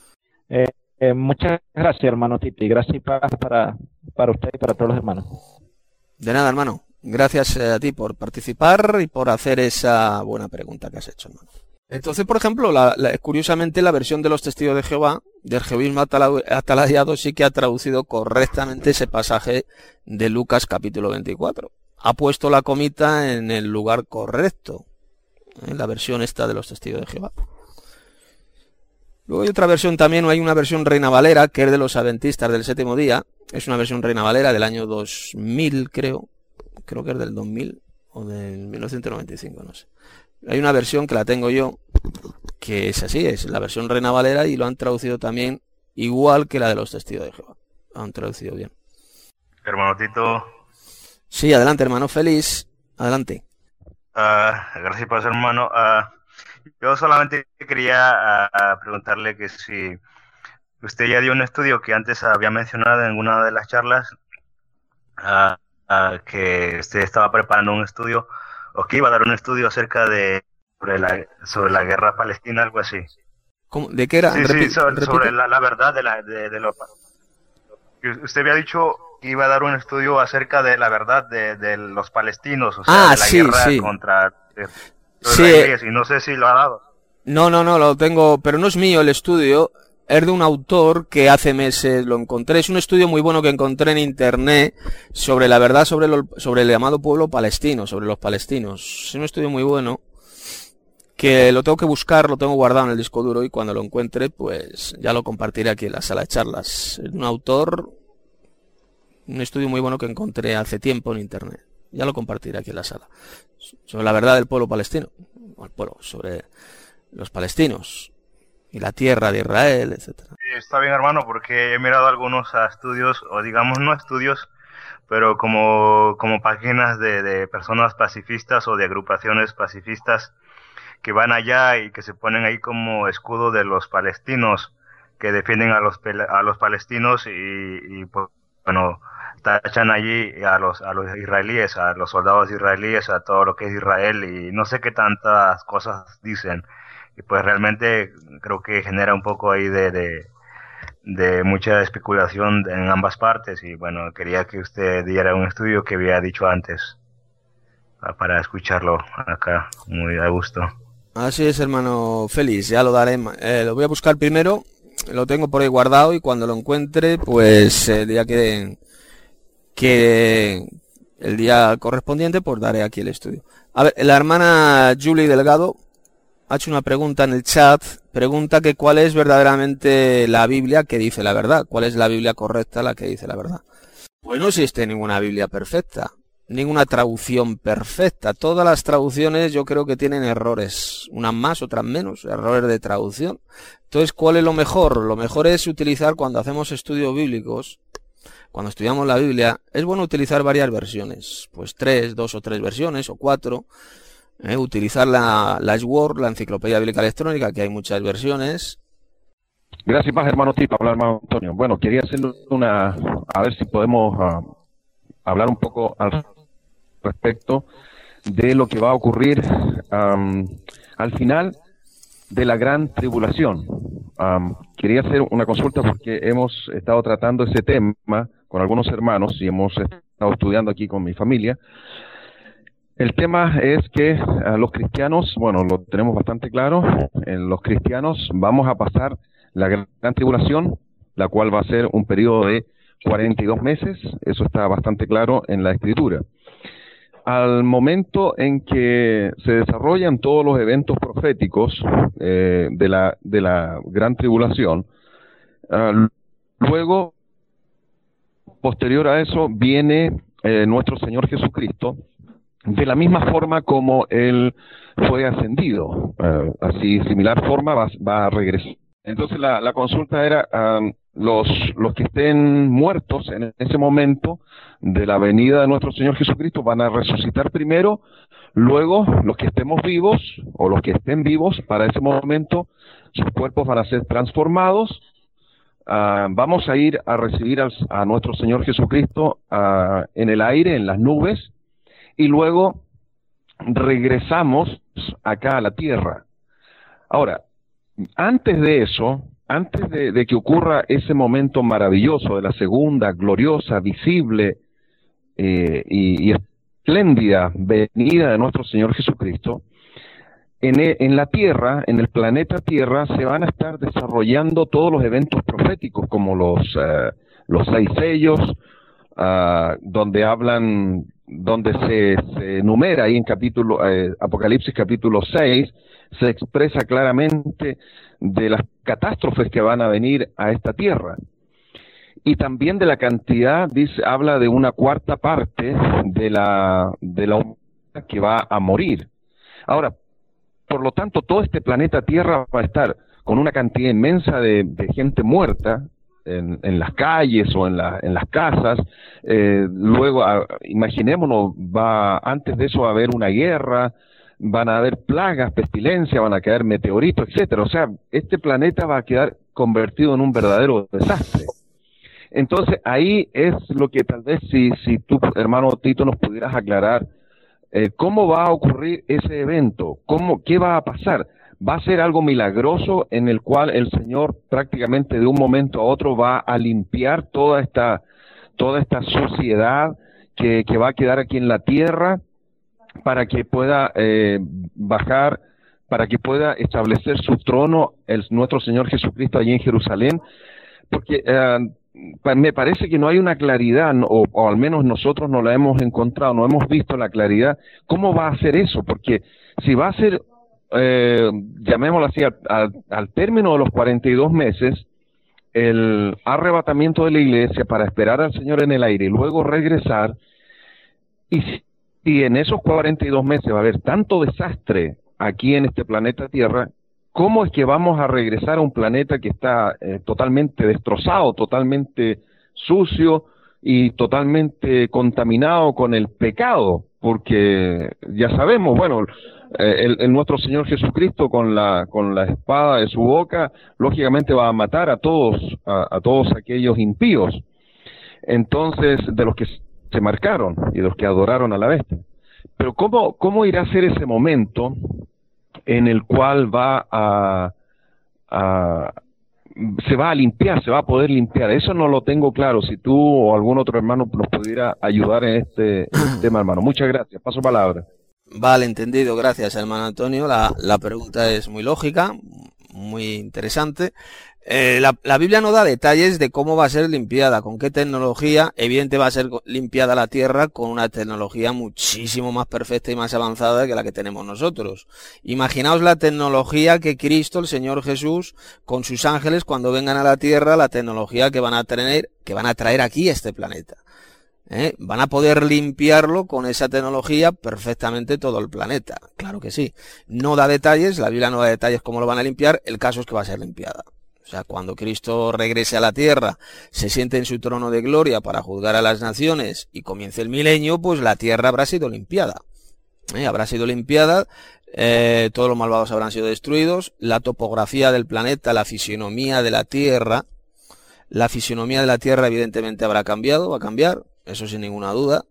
Muchas gracias, hermano Tito, y gracias para usted y para todos los hermanos. De nada, hermano. Gracias a ti por participar y por hacer esa buena pregunta que has hecho, hermano. Entonces, por ejemplo, curiosamente la versión de los testigos de Jehová, del jehovismo atalayado, sí que ha traducido correctamente ese pasaje de Lucas capítulo 24. Ha puesto la comita en el lugar correcto, en la versión esta de los testigos de Jehová. Luego hay otra versión también, hay una versión Reina Valera, que es de los adventistas del séptimo día. Es una versión Reina Valera del año 2000, creo que es del 2000 o del 1995, no sé. Hay una versión que la tengo yo, que es así, es la versión Reina Valera y lo han traducido también igual que la de los testigos de Jehová. Lo han traducido bien. Hermano Tito. Sí, adelante, hermano Félix, adelante. Gracias por eso, hermano. Yo solamente quería preguntarle que si usted ya dio un estudio que antes había mencionado en una de las charlas, ah, que usted estaba preparando un estudio, o que iba a dar un estudio acerca de sobre la guerra palestina, algo así. ¿Cómo? ¿De qué era? Sí, Repi- sí, sobre repite. la verdad de lo... Usted había dicho que iba a dar un estudio acerca de la verdad de los palestinos, o sea, Ah, de la sí, guerra sí. contra los Sí, israelíes, y no sé si lo ha dado. no, lo tengo, pero no es mío el estudio, es de un autor que hace meses lo encontré. Es un estudio muy bueno que encontré en internet sobre la verdad sobre el llamado pueblo palestino, sobre los palestinos. Es un estudio muy bueno que lo tengo que buscar, lo tengo guardado en el disco duro y cuando lo encuentre, pues ya lo compartiré aquí en la sala de charlas. Es un autor, un estudio muy bueno que encontré hace tiempo en internet. Ya lo compartiré aquí en la sala. Sobre la verdad del pueblo palestino, o el pueblo, sobre los palestinos y la tierra de Israel, etcétera. Sí, está bien, hermano, porque he mirado algunos estudios, o digamos no estudios, pero como páginas de personas pacifistas o de agrupaciones pacifistas que van allá y que se ponen ahí como escudo de los palestinos, que defienden a los palestinos y pues, bueno, tachan allí a los israelíes, a los soldados israelíes, a todo lo que es Israel, y no sé qué tantas cosas dicen. Y pues realmente creo que genera un poco ahí de mucha especulación en ambas partes, y bueno, quería que usted diera un estudio que había dicho antes, para escucharlo acá muy a gusto. Así es, hermano Félix, ya lo daré. Lo voy a buscar primero, lo tengo por ahí guardado y cuando lo encuentre, pues el día que el día correspondiente, pues daré aquí el estudio. A ver, la hermana Julie Delgado ha hecho una pregunta en el chat, pregunta que cuál es verdaderamente la Biblia que dice la verdad, cuál es la Biblia correcta la que dice la verdad. Pues no existe ninguna Biblia perfecta, ninguna traducción perfecta. Todas las traducciones yo creo que tienen errores, unas más, otras menos, errores de traducción. Entonces, ¿cuál es lo mejor? Lo mejor es utilizar cuando hacemos estudios bíblicos, cuando estudiamos la Biblia, es bueno utilizar varias versiones, pues 2 o 3 versiones o 4. Utilizar la Word, la Enciclopedia Bíblica Electrónica, que hay muchas versiones. Gracias más, hermano Tito, hablar hermano Antonio. Bueno, quería hacerle a ver si podemos hablar un poco al respecto de lo que va a ocurrir al final de la gran tribulación. Quería hacer una consulta porque hemos estado tratando ese tema con algunos hermanos y hemos estado estudiando aquí con mi familia. El tema es que los cristianos, bueno, lo tenemos bastante claro, los cristianos vamos a pasar la gran tribulación, la cual va a ser un periodo de 42 meses, eso está bastante claro en la Escritura. Al momento en que se desarrollan todos los eventos proféticos de la gran tribulación, luego, posterior a eso, viene nuestro Señor Jesucristo, de la misma forma como Él fue ascendido, así similar forma va a regresar. Entonces la consulta era, los que estén muertos en ese momento de la venida de nuestro Señor Jesucristo van a resucitar primero, luego los que estemos vivos o los que estén vivos para ese momento, sus cuerpos van a ser transformados, vamos a ir a recibir a nuestro Señor Jesucristo en el aire, en las nubes, y luego regresamos acá a la tierra. Ahora, antes de eso, antes de que ocurra ese momento maravilloso de la segunda, gloriosa, visible y espléndida venida de nuestro Señor Jesucristo, en la Tierra, en el planeta Tierra, se van a estar desarrollando todos los eventos proféticos, como los 6 sellos, donde se enumera ahí en Apocalipsis capítulo 6, se expresa claramente de las catástrofes que van a venir a esta tierra. Y también de la cantidad, habla de una cuarta parte de la humanidad que va a morir. Ahora, por lo tanto, todo este planeta Tierra va a estar con una cantidad inmensa de gente muerta, en las calles o en las casas. Luego, imaginémonos, antes de eso va a haber una guerra, van a haber plagas, pestilencia, van a caer meteoritos, etcétera. O sea, este planeta va a quedar convertido en un verdadero desastre. Entonces, ahí es lo que tal vez si tú, hermano Tito, nos pudieras aclarar, ¿cómo va a ocurrir ese evento? ¿Qué va a pasar? ¿Va a ser algo milagroso en el cual el Señor prácticamente de un momento a otro va a limpiar toda esta suciedad que va a quedar aquí en la tierra para que pueda bajar, para que pueda establecer su trono nuestro Señor Jesucristo allí en Jerusalén? Porque me parece que no hay una claridad, o al menos nosotros no la hemos encontrado, no hemos visto la claridad. ¿Cómo va a ser eso? Porque si va a ser, llamémoslo así, al término de los 42 meses, el arrebatamiento de la iglesia para esperar al Señor en el aire y luego regresar, y si en esos 42 meses va a haber tanto desastre aquí en este planeta Tierra, ¿cómo es que vamos a regresar a un planeta que está totalmente destrozado, totalmente sucio y totalmente contaminado con el pecado? Porque ya sabemos, bueno, el nuestro Señor Jesucristo con la espada de su boca, lógicamente va a matar a todos aquellos impíos. Entonces, de los que se marcaron y de los que adoraron a la bestia. Pero ¿cómo irá a ser ese momento en el cual se va a limpiar, se va a poder limpiar? Eso no lo tengo claro. Si tú o algún otro hermano nos pudiera ayudar en este tema, hermano. Muchas gracias. Paso palabra. Vale, entendido. Gracias, hermano Antonio. La pregunta es muy lógica, muy interesante. La Biblia no da detalles de cómo va a ser limpiada, con qué tecnología. Evidente va a ser limpiada la tierra con una tecnología muchísimo más perfecta y más avanzada que la que tenemos nosotros. Imaginaos la tecnología que Cristo, el Señor Jesús, con sus ángeles, cuando vengan a la tierra, la tecnología que van a traer aquí a este planeta. Van a poder limpiarlo con esa tecnología perfectamente todo el planeta. Claro que sí. No da detalles, la Biblia no da detalles cómo lo van a limpiar, el caso es que va a ser limpiada. O sea, cuando Cristo regrese a la tierra, se siente en su trono de gloria para juzgar a las naciones y comience el milenio, pues la tierra habrá sido limpiada. Habrá sido limpiada, todos los malvados habrán sido destruidos, la topografía del planeta, la fisionomía de la tierra evidentemente habrá cambiado, va a cambiar, eso sin ninguna duda.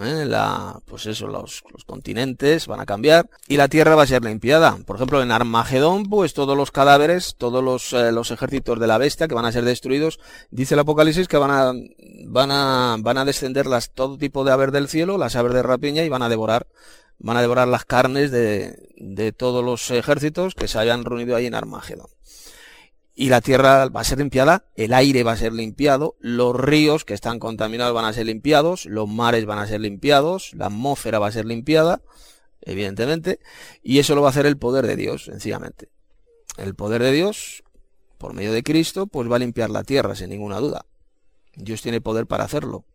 Los continentes van a cambiar y la tierra va a ser limpiada. Por ejemplo, en Armagedón, pues todos los cadáveres, todos los ejércitos de la bestia que van a ser destruidos, dice el Apocalipsis que van a descender todo tipo de aves del cielo, las aves de rapiña, y van a devorar las carnes de todos los ejércitos que se hayan reunido ahí en Armagedón. Y la tierra va a ser limpiada, el aire va a ser limpiado, los ríos que están contaminados van a ser limpiados, los mares van a ser limpiados, la atmósfera va a ser limpiada, evidentemente, y eso lo va a hacer el poder de Dios, sencillamente. El poder de Dios, por medio de Cristo, pues va a limpiar la tierra, sin ninguna duda. Dios tiene poder para hacerlo.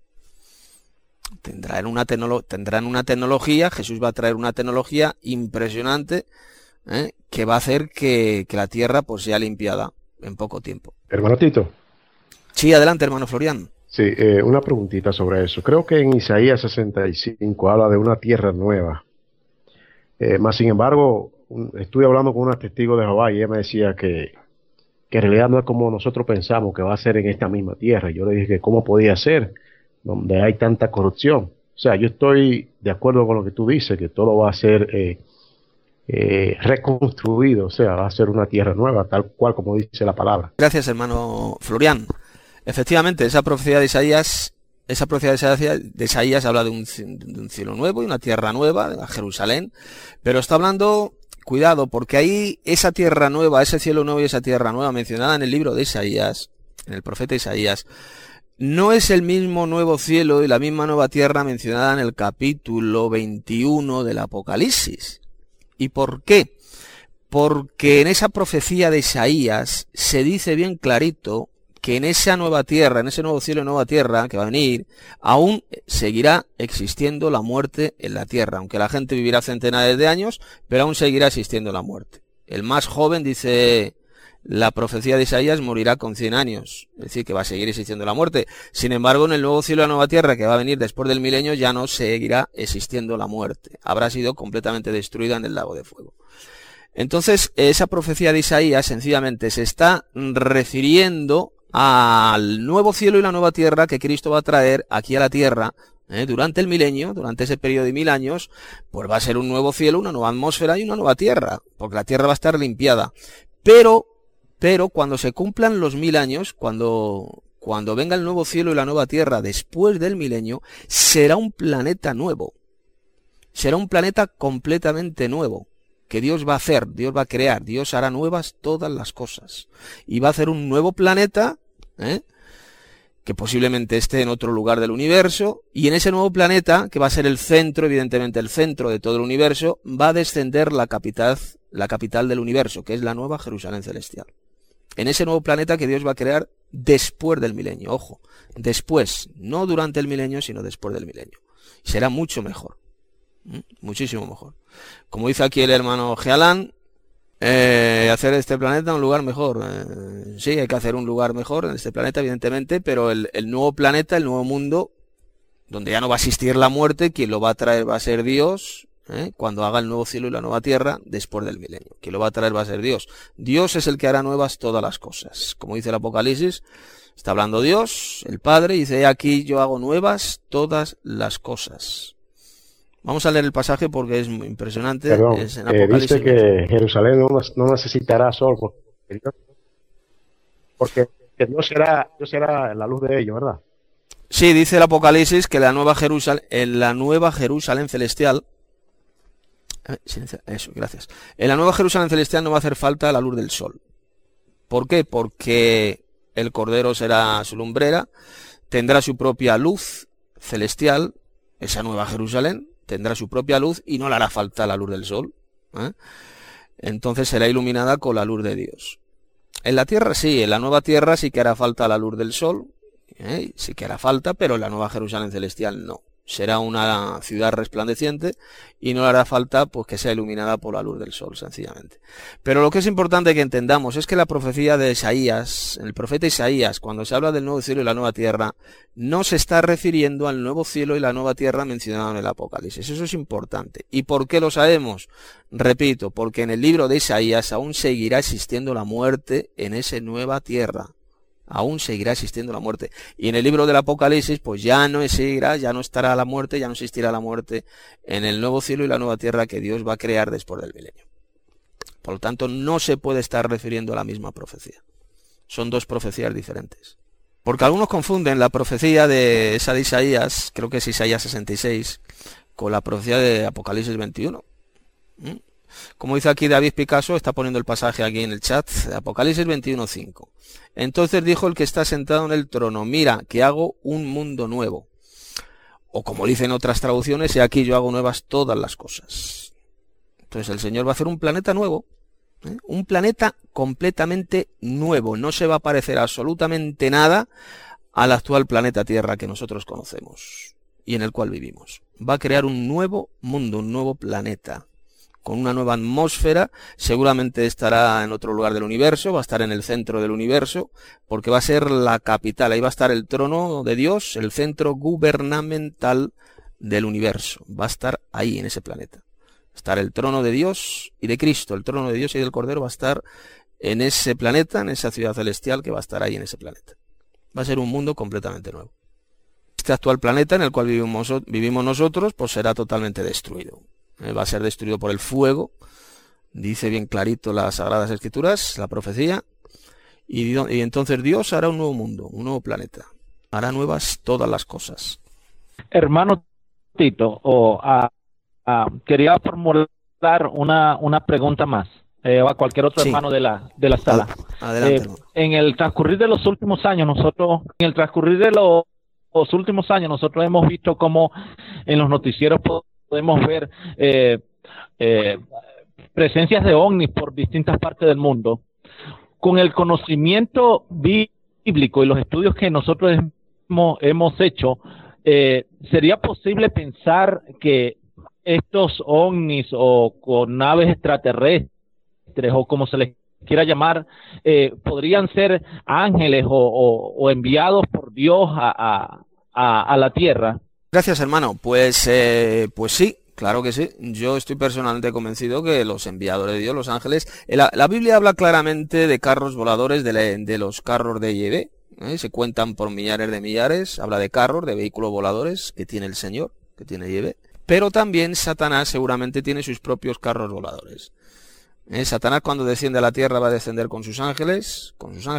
Tendrán una tecnología, Jesús va a traer una tecnología impresionante, que va a hacer que la tierra pues sea limpiada en poco tiempo. Hermano Tito. Sí, adelante, hermano Florian. Sí, una preguntita sobre eso. Creo que en Isaías 65 habla de una tierra nueva. Más sin embargo, estuve hablando con una testigo de Jehová y ella me decía que en realidad no es como nosotros pensamos que va a ser en esta misma tierra. Yo le dije que cómo podía ser, donde hay tanta corrupción. O sea, yo estoy de acuerdo con lo que tú dices, que todo va a ser reconstruido, o sea, va a ser una tierra nueva, tal cual como dice la palabra. Gracias, hermano Florian. Efectivamente, esa profecía de Isaías habla de un cielo nuevo y una tierra nueva, de Jerusalén, pero está hablando, cuidado, porque ahí esa tierra nueva, ese cielo nuevo y esa tierra nueva mencionada en el libro de Isaías, en el profeta Isaías, no es el mismo nuevo cielo y la misma nueva tierra mencionada en el capítulo 21 del Apocalipsis. ¿Y por qué? Porque en esa profecía de Isaías se dice bien clarito que en esa nueva tierra, en ese nuevo cielo y nueva tierra que va a venir, aún seguirá existiendo la muerte en la tierra, aunque la gente vivirá centenares de años, pero aún seguirá existiendo la muerte. El más joven, dice La profecía de Isaías morirá con 100 años, es decir, que va a seguir existiendo la muerte. Sin embargo, en el nuevo cielo y la nueva tierra que va a venir después del milenio ya no seguirá existiendo la muerte. Habrá sido completamente destruida en el lago de fuego. Entonces, esa profecía de Isaías sencillamente se está refiriendo al nuevo cielo y la nueva tierra que Cristo va a traer aquí a la tierra durante el milenio, durante ese periodo de 1000 años. Pues va a ser un nuevo cielo, una nueva atmósfera y una nueva tierra, porque la tierra va a estar limpiada. Pero cuando se cumplan los 1000 años, cuando venga el nuevo cielo y la nueva tierra después del milenio, será un planeta nuevo. Será un planeta completamente nuevo, que Dios va a hacer, Dios va a crear, Dios hará nuevas todas las cosas. Y va a hacer un nuevo planeta, que posiblemente esté en otro lugar del universo, y en ese nuevo planeta, que va a ser el centro, evidentemente el centro de todo el universo, va a descender la capital del universo, que es la nueva Jerusalén celestial. En ese nuevo planeta que Dios va a crear después del milenio, ojo, después, no durante el milenio, sino después del milenio. Será mucho mejor, muchísimo mejor. Como dice aquí el hermano Gealán, hacer este planeta un lugar mejor. Sí, hay que hacer un lugar mejor en este planeta, evidentemente, pero el nuevo planeta, el nuevo mundo, donde ya no va a existir la muerte, quien lo va a traer va a ser Dios, cuando haga el nuevo cielo y la nueva tierra después del milenio. Quien lo va a traer va a ser Dios. Dios es el que hará nuevas todas las cosas. Como dice el Apocalipsis, está hablando Dios, el Padre, y dice, aquí yo hago nuevas todas las cosas. Vamos a leer el pasaje porque es muy impresionante. Perdón, es en Apocalipsis. dice que Jerusalén no necesitará sol porque Dios será la luz de ellos, ¿verdad? Sí, dice el Apocalipsis que en la nueva Jerusalén celestial, eso, gracias. En la nueva Jerusalén celestial no va a hacer falta la luz del sol. ¿Por qué? Porque el Cordero será su lumbrera, tendrá su propia luz celestial, esa nueva Jerusalén tendrá su propia luz y no le hará falta la luz del sol. Entonces será iluminada con la luz de Dios. En la tierra sí, en la nueva tierra sí que hará falta la luz del sol, sí que hará falta, pero en la nueva Jerusalén celestial no. Será una ciudad resplandeciente y no le hará falta pues que sea iluminada por la luz del sol, sencillamente. Pero lo que es importante que entendamos es que la profecía de Isaías, el profeta Isaías, cuando se habla del nuevo cielo y la nueva tierra, no se está refiriendo al nuevo cielo y la nueva tierra mencionado en el Apocalipsis. Eso es importante. ¿Y por qué lo sabemos? Repito, porque en el libro de Isaías aún seguirá existiendo la muerte en esa nueva tierra. Aún seguirá existiendo la muerte. Y en el libro del Apocalipsis, pues ya no estará la muerte, ya no existirá la muerte en el nuevo cielo y la nueva tierra que Dios va a crear después del milenio. Por lo tanto, no se puede estar refiriendo a la misma profecía. Son dos profecías diferentes. Porque algunos confunden la profecía de esa de Isaías, creo que es Isaías 66, con la profecía de Apocalipsis 21. Como dice aquí David Picasso, está poniendo el pasaje aquí en el chat, Apocalipsis 21:5. Entonces dijo el que está sentado en el trono, mira, que hago un mundo nuevo. O como dicen otras traducciones, y aquí yo hago nuevas todas las cosas. Entonces el Señor va a hacer un planeta nuevo, un planeta completamente nuevo. No se va a parecer absolutamente nada al actual planeta Tierra que nosotros conocemos y en el cual vivimos. Va a crear un nuevo mundo, un nuevo planeta, con una nueva atmósfera. Seguramente estará en otro lugar del universo, va a estar en el centro del universo, porque va a ser la capital, ahí va a estar el trono de Dios, el centro gubernamental del universo, va a estar ahí en ese planeta. Va a estar el trono de Dios y de Cristo, el trono de Dios y del Cordero va a estar en ese planeta, en esa ciudad celestial que va a estar ahí en ese planeta. Va a ser un mundo completamente nuevo. Este actual planeta en el cual vivimos nosotros, pues será totalmente destruido. Va a ser destruido por el fuego, dice bien clarito las Sagradas Escrituras, la profecía, y entonces Dios hará un nuevo mundo, un nuevo planeta, hará nuevas todas las cosas. Hermano Tito, quería formular una pregunta más, o a cualquier otro hermano de la sala. Adelante, en el transcurrir de los últimos años, nosotros hemos visto cómo en los noticieros podemos ver presencias de ovnis por distintas partes del mundo. Con el conocimiento bíblico y los estudios que nosotros hemos hecho, ¿sería posible pensar que estos ovnis o con naves extraterrestres o como se les quiera llamar, podrían ser ángeles o enviados por Dios a la tierra. Gracias, hermano. Pues sí, claro que sí. Yo estoy personalmente convencido que los enviadores de Dios, los ángeles, la Biblia habla claramente de carros voladores, de los carros de Yahvé. Se cuentan por millares de millares, habla de carros, de vehículos voladores que tiene el Señor, que tiene Yahvé. Pero también Satanás seguramente tiene sus propios carros voladores. Satanás cuando desciende a la tierra va a descender con sus ángeles,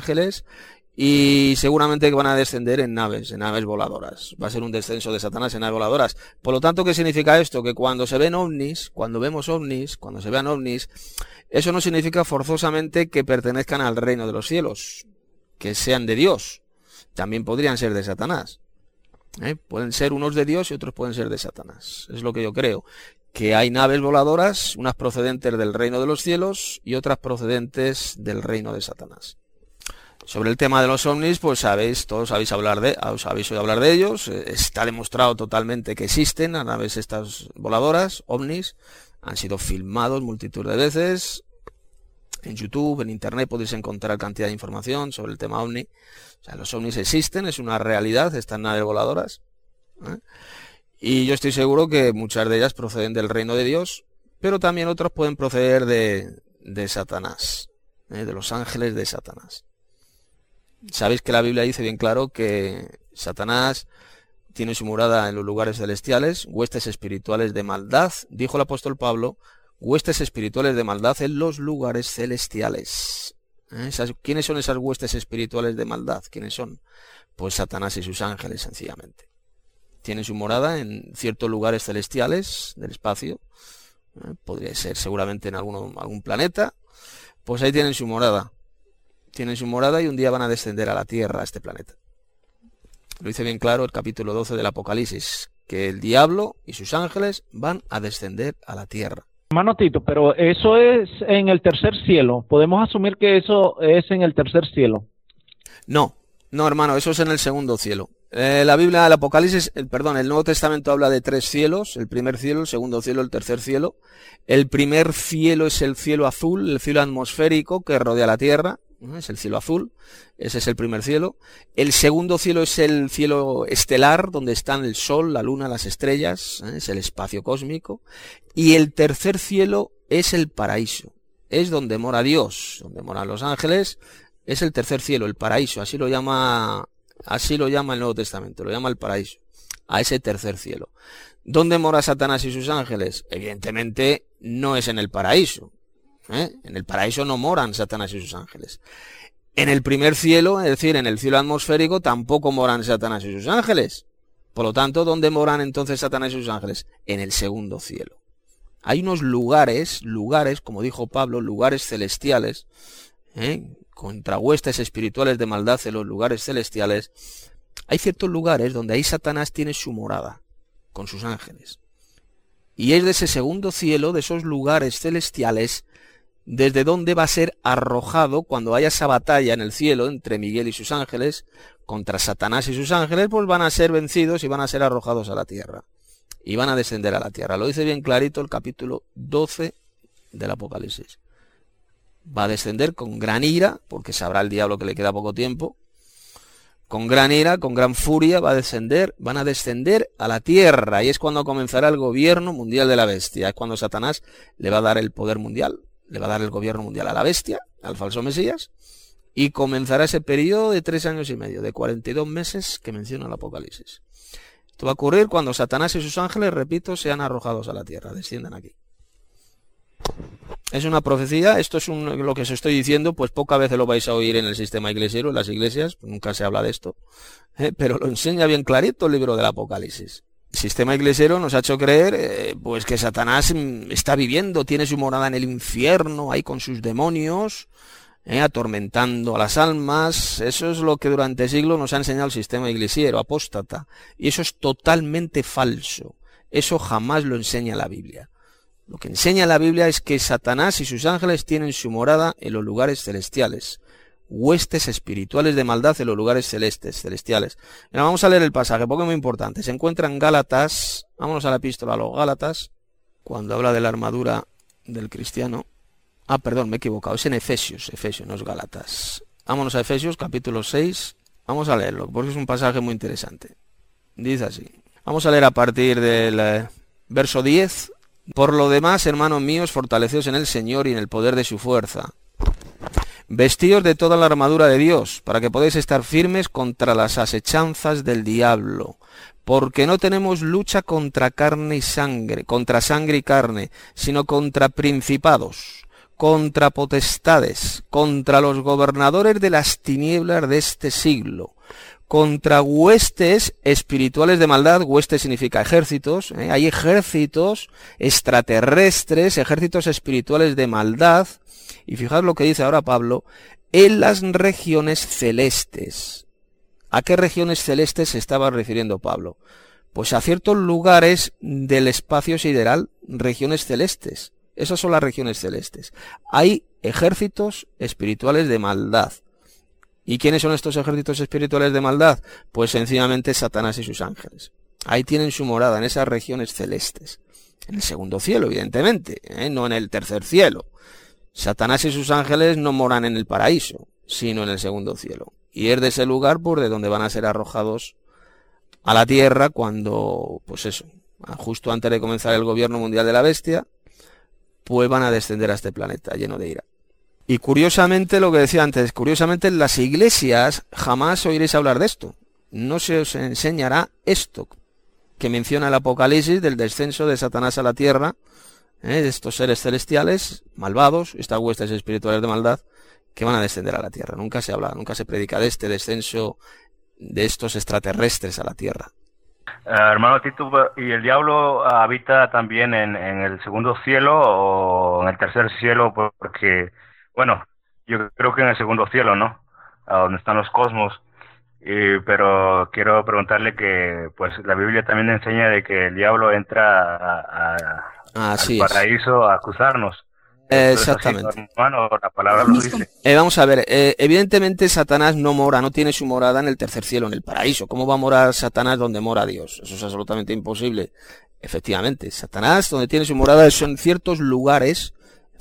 y seguramente van a descender en naves voladoras. Va a ser un descenso de Satanás en naves voladoras. Por lo tanto, ¿qué significa esto? Que cuando se ven ovnis, cuando se vean ovnis, eso no significa forzosamente que pertenezcan al reino de los cielos, que sean de Dios. También podrían ser de Satanás. Pueden ser unos de Dios y otros pueden ser de Satanás. Es lo que yo creo. Que hay naves voladoras, unas procedentes del reino de los cielos y otras procedentes del reino de Satanás. Sobre el tema de los ovnis, pues todos habéis oído hablar de ellos. Está demostrado totalmente que existen las naves estas voladoras, ovnis. Han sido filmados multitud de veces. En YouTube, en Internet podéis encontrar cantidad de información sobre el tema ovni. O sea, los ovnis existen, es una realidad, estas naves voladoras. Y yo estoy seguro que muchas de ellas proceden del reino de Dios, pero también otras pueden proceder de Satanás, de los ángeles de Satanás. Sabéis que la Biblia dice bien claro que Satanás tiene su morada en los lugares celestiales, huestes espirituales de maldad, dijo el apóstol Pablo, huestes espirituales de maldad en los lugares celestiales. ¿Quiénes son esas huestes espirituales de maldad? ¿Quiénes son? Pues Satanás y sus ángeles, sencillamente. Tienen su morada en ciertos lugares celestiales del espacio, podría ser seguramente en algún planeta, pues ahí tienen su morada. Tienen su morada y un día van a descender a la Tierra, a este planeta. Lo dice bien claro el capítulo 12 del Apocalipsis, que el diablo y sus ángeles van a descender a la Tierra. Hermano Tito, pero eso es en el tercer cielo. ¿Podemos asumir que eso es en el tercer cielo? No, hermano, eso es en el segundo cielo. La Biblia, el Apocalipsis, el Nuevo Testamento habla de 3 cielos, el primer cielo, el segundo cielo, el tercer cielo. El primer cielo es el cielo azul, el cielo atmosférico que rodea la Tierra, es el cielo azul, ese es el primer cielo. El segundo cielo es el cielo estelar, donde están el sol, la luna, las estrellas, es el espacio cósmico. Y el tercer cielo es el paraíso, es donde mora Dios, donde moran los ángeles, es el tercer cielo, el paraíso, así lo llama el Nuevo Testamento, lo llama el paraíso, a ese tercer cielo. ¿Dónde mora Satanás y sus ángeles? Evidentemente no es en el paraíso. En el paraíso no moran Satanás y sus ángeles. En el primer cielo, es decir, en el cielo atmosférico, tampoco moran Satanás y sus ángeles. Por lo tanto, ¿dónde moran entonces Satanás y sus ángeles? En el segundo cielo. Hay unos lugares, como dijo Pablo, lugares celestiales, contra huestes espirituales de maldad en los lugares celestiales. Hay ciertos lugares donde ahí Satanás tiene su morada con sus ángeles. Y es de ese segundo cielo, de esos lugares celestiales, desde donde va a ser arrojado cuando haya esa batalla en el cielo entre Miguel y sus ángeles, contra Satanás y sus ángeles, pues van a ser vencidos y van a ser arrojados a la tierra. Y van a descender a la tierra. Lo dice bien clarito el capítulo 12 del Apocalipsis. Va a descender con gran ira, porque sabrá el diablo que le queda poco tiempo. Con gran ira, con gran furia, van a descender a la tierra. Y es cuando comenzará el gobierno mundial de la bestia. Es cuando Satanás le va a dar el poder mundial, le va a dar el gobierno mundial a la bestia, al falso Mesías. Y comenzará ese periodo de 3 años y medio, de 42 meses que menciona el Apocalipsis. Esto va a ocurrir cuando Satanás y sus ángeles, repito, sean arrojados a la tierra, desciendan aquí. Es una profecía, esto es lo que os estoy diciendo, pues pocas veces lo vais a oír en el sistema iglesiero, en las iglesias, nunca se habla de esto, pero lo enseña bien clarito el libro del Apocalipsis. El sistema iglesiero nos ha hecho creer pues que Satanás está viviendo, tiene su morada en el infierno, ahí con sus demonios, atormentando a las almas. Eso es lo que durante siglos nos ha enseñado el sistema iglesiero, apóstata, y eso es totalmente falso. Eso jamás lo enseña la Biblia. Lo que enseña la Biblia es que Satanás y sus ángeles tienen su morada en los lugares celestiales, huestes espirituales de maldad en los lugares celestiales. Ahora vamos a leer el pasaje, porque es muy importante. Se encuentra en Gálatas, vámonos a la epístola a los Gálatas, cuando habla de la armadura del cristiano, Perdón, me he equivocado, es en Efesios, no es Gálatas. Vámonos a Efesios, capítulo 6, vamos a leerlo, porque es un pasaje muy interesante. Dice así, vamos a leer a partir del verso 10. Por lo demás, hermanos míos, fortaleceos en el Señor y en el poder de su fuerza. Vestíos de toda la armadura de Dios, para que podáis estar firmes contra las asechanzas del diablo. Porque no tenemos lucha contra carne y sangre, contra sangre y carne, sino contra principados, contra potestades, contra los gobernadores de las tinieblas de este siglo, contra huestes espirituales de maldad. Huestes significa ejércitos, hay ejércitos extraterrestres, ejércitos espirituales de maldad, y fijad lo que dice ahora Pablo, en las regiones celestes. ¿A qué regiones celestes se estaba refiriendo Pablo? Pues a ciertos lugares del espacio sideral, regiones celestes. Esas son las regiones celestes. Hay ejércitos espirituales de maldad. ¿Y quiénes son estos ejércitos espirituales de maldad? Pues sencillamente Satanás y sus ángeles. Ahí tienen su morada, en esas regiones celestes. En el segundo cielo, evidentemente, no en el tercer cielo. Satanás y sus ángeles no moran en el paraíso, sino en el segundo cielo. Y es de ese lugar por de donde van a ser arrojados a la tierra cuando, pues eso, justo antes de comenzar el gobierno mundial de la bestia, pues van a descender a este planeta lleno de ira. Y curiosamente, lo que decía antes, curiosamente en las iglesias jamás oiréis hablar de esto. No se os enseñará esto que menciona el Apocalipsis del descenso de Satanás a la tierra, de estos seres celestiales, malvados, estas huestes espirituales de maldad, que van a descender a la tierra. Nunca se habla, nunca se predica de este descenso de estos extraterrestres a la tierra. Hermano Tito, ¿y el diablo habita también en el segundo cielo o en el tercer cielo? Porque, bueno, yo creo que en el segundo cielo, ¿no? Donde están los cosmos. Pero quiero preguntarle que, pues, la Biblia también enseña de que el diablo entra al paraíso a acusarnos. Exactamente. Así, hermano, la palabra lo dice. Vamos a ver, evidentemente Satanás no mora, no tiene su morada en el tercer cielo, en el paraíso. ¿Cómo va a morar Satanás donde mora Dios? Eso es absolutamente imposible. Efectivamente, Satanás donde tiene su morada son ciertos lugares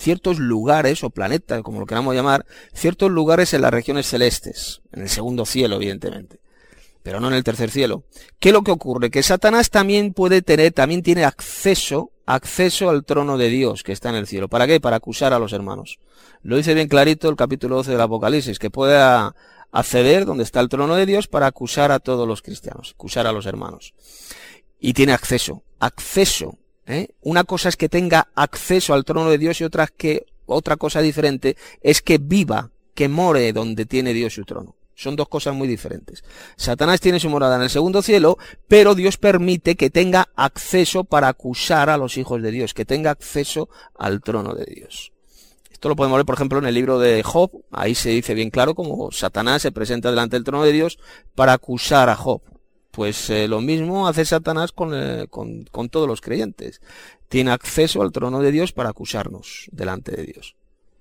o planetas, como lo queramos llamar, ciertos lugares en las regiones celestes, en el segundo cielo, evidentemente, pero no en el tercer cielo. ¿Qué es lo que ocurre? Que Satanás también tiene acceso al trono de Dios que está en el cielo. ¿Para qué? Para acusar a los hermanos. Lo dice bien clarito el capítulo 12 del Apocalipsis, que puede acceder donde está el trono de Dios para acusar a todos los cristianos, acusar a los hermanos. Y tiene acceso. Una cosa es que tenga acceso al trono de Dios y otra cosa diferente es que viva, que more donde tiene Dios su trono. Son dos cosas muy diferentes. Satanás tiene su morada en el segundo cielo, pero Dios permite que tenga acceso para acusar a los hijos de Dios, que tenga acceso al trono de Dios. Esto lo podemos ver, por ejemplo, en el libro de Job. Ahí se dice bien claro cómo Satanás se presenta delante del trono de Dios para acusar a Job. Pues lo mismo hace Satanás con todos los creyentes. Tiene acceso al trono de Dios para acusarnos delante de Dios.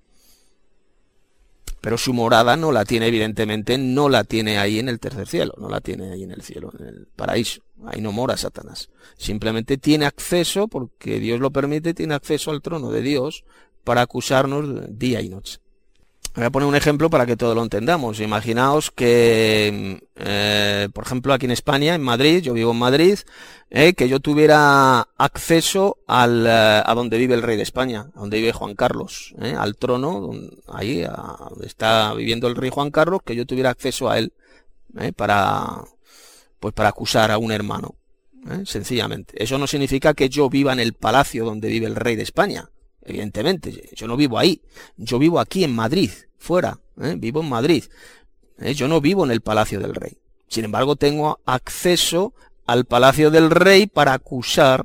Pero su morada no la tiene, evidentemente, no la tiene ahí en el tercer cielo, no la tiene ahí en el cielo, en el paraíso. Ahí no mora Satanás. Simplemente tiene acceso, porque Dios lo permite, tiene acceso al trono de Dios para acusarnos día y noche. Voy a poner un ejemplo para que todo lo entendamos. Imaginaos que, por ejemplo, aquí en España, en Madrid, yo vivo en Madrid, que yo tuviera acceso a donde vive el rey de España, a donde vive Juan Carlos, al trono, ahí, donde está viviendo el rey Juan Carlos, que yo tuviera acceso a él, para acusar a un hermano, sencillamente. Eso no significa que yo viva en el palacio donde vive el rey de España. Evidentemente, yo no vivo ahí, yo vivo aquí en Madrid, fuera, vivo en Madrid, yo no vivo en el palacio del rey. Sin embargo, tengo acceso al palacio del rey para acusar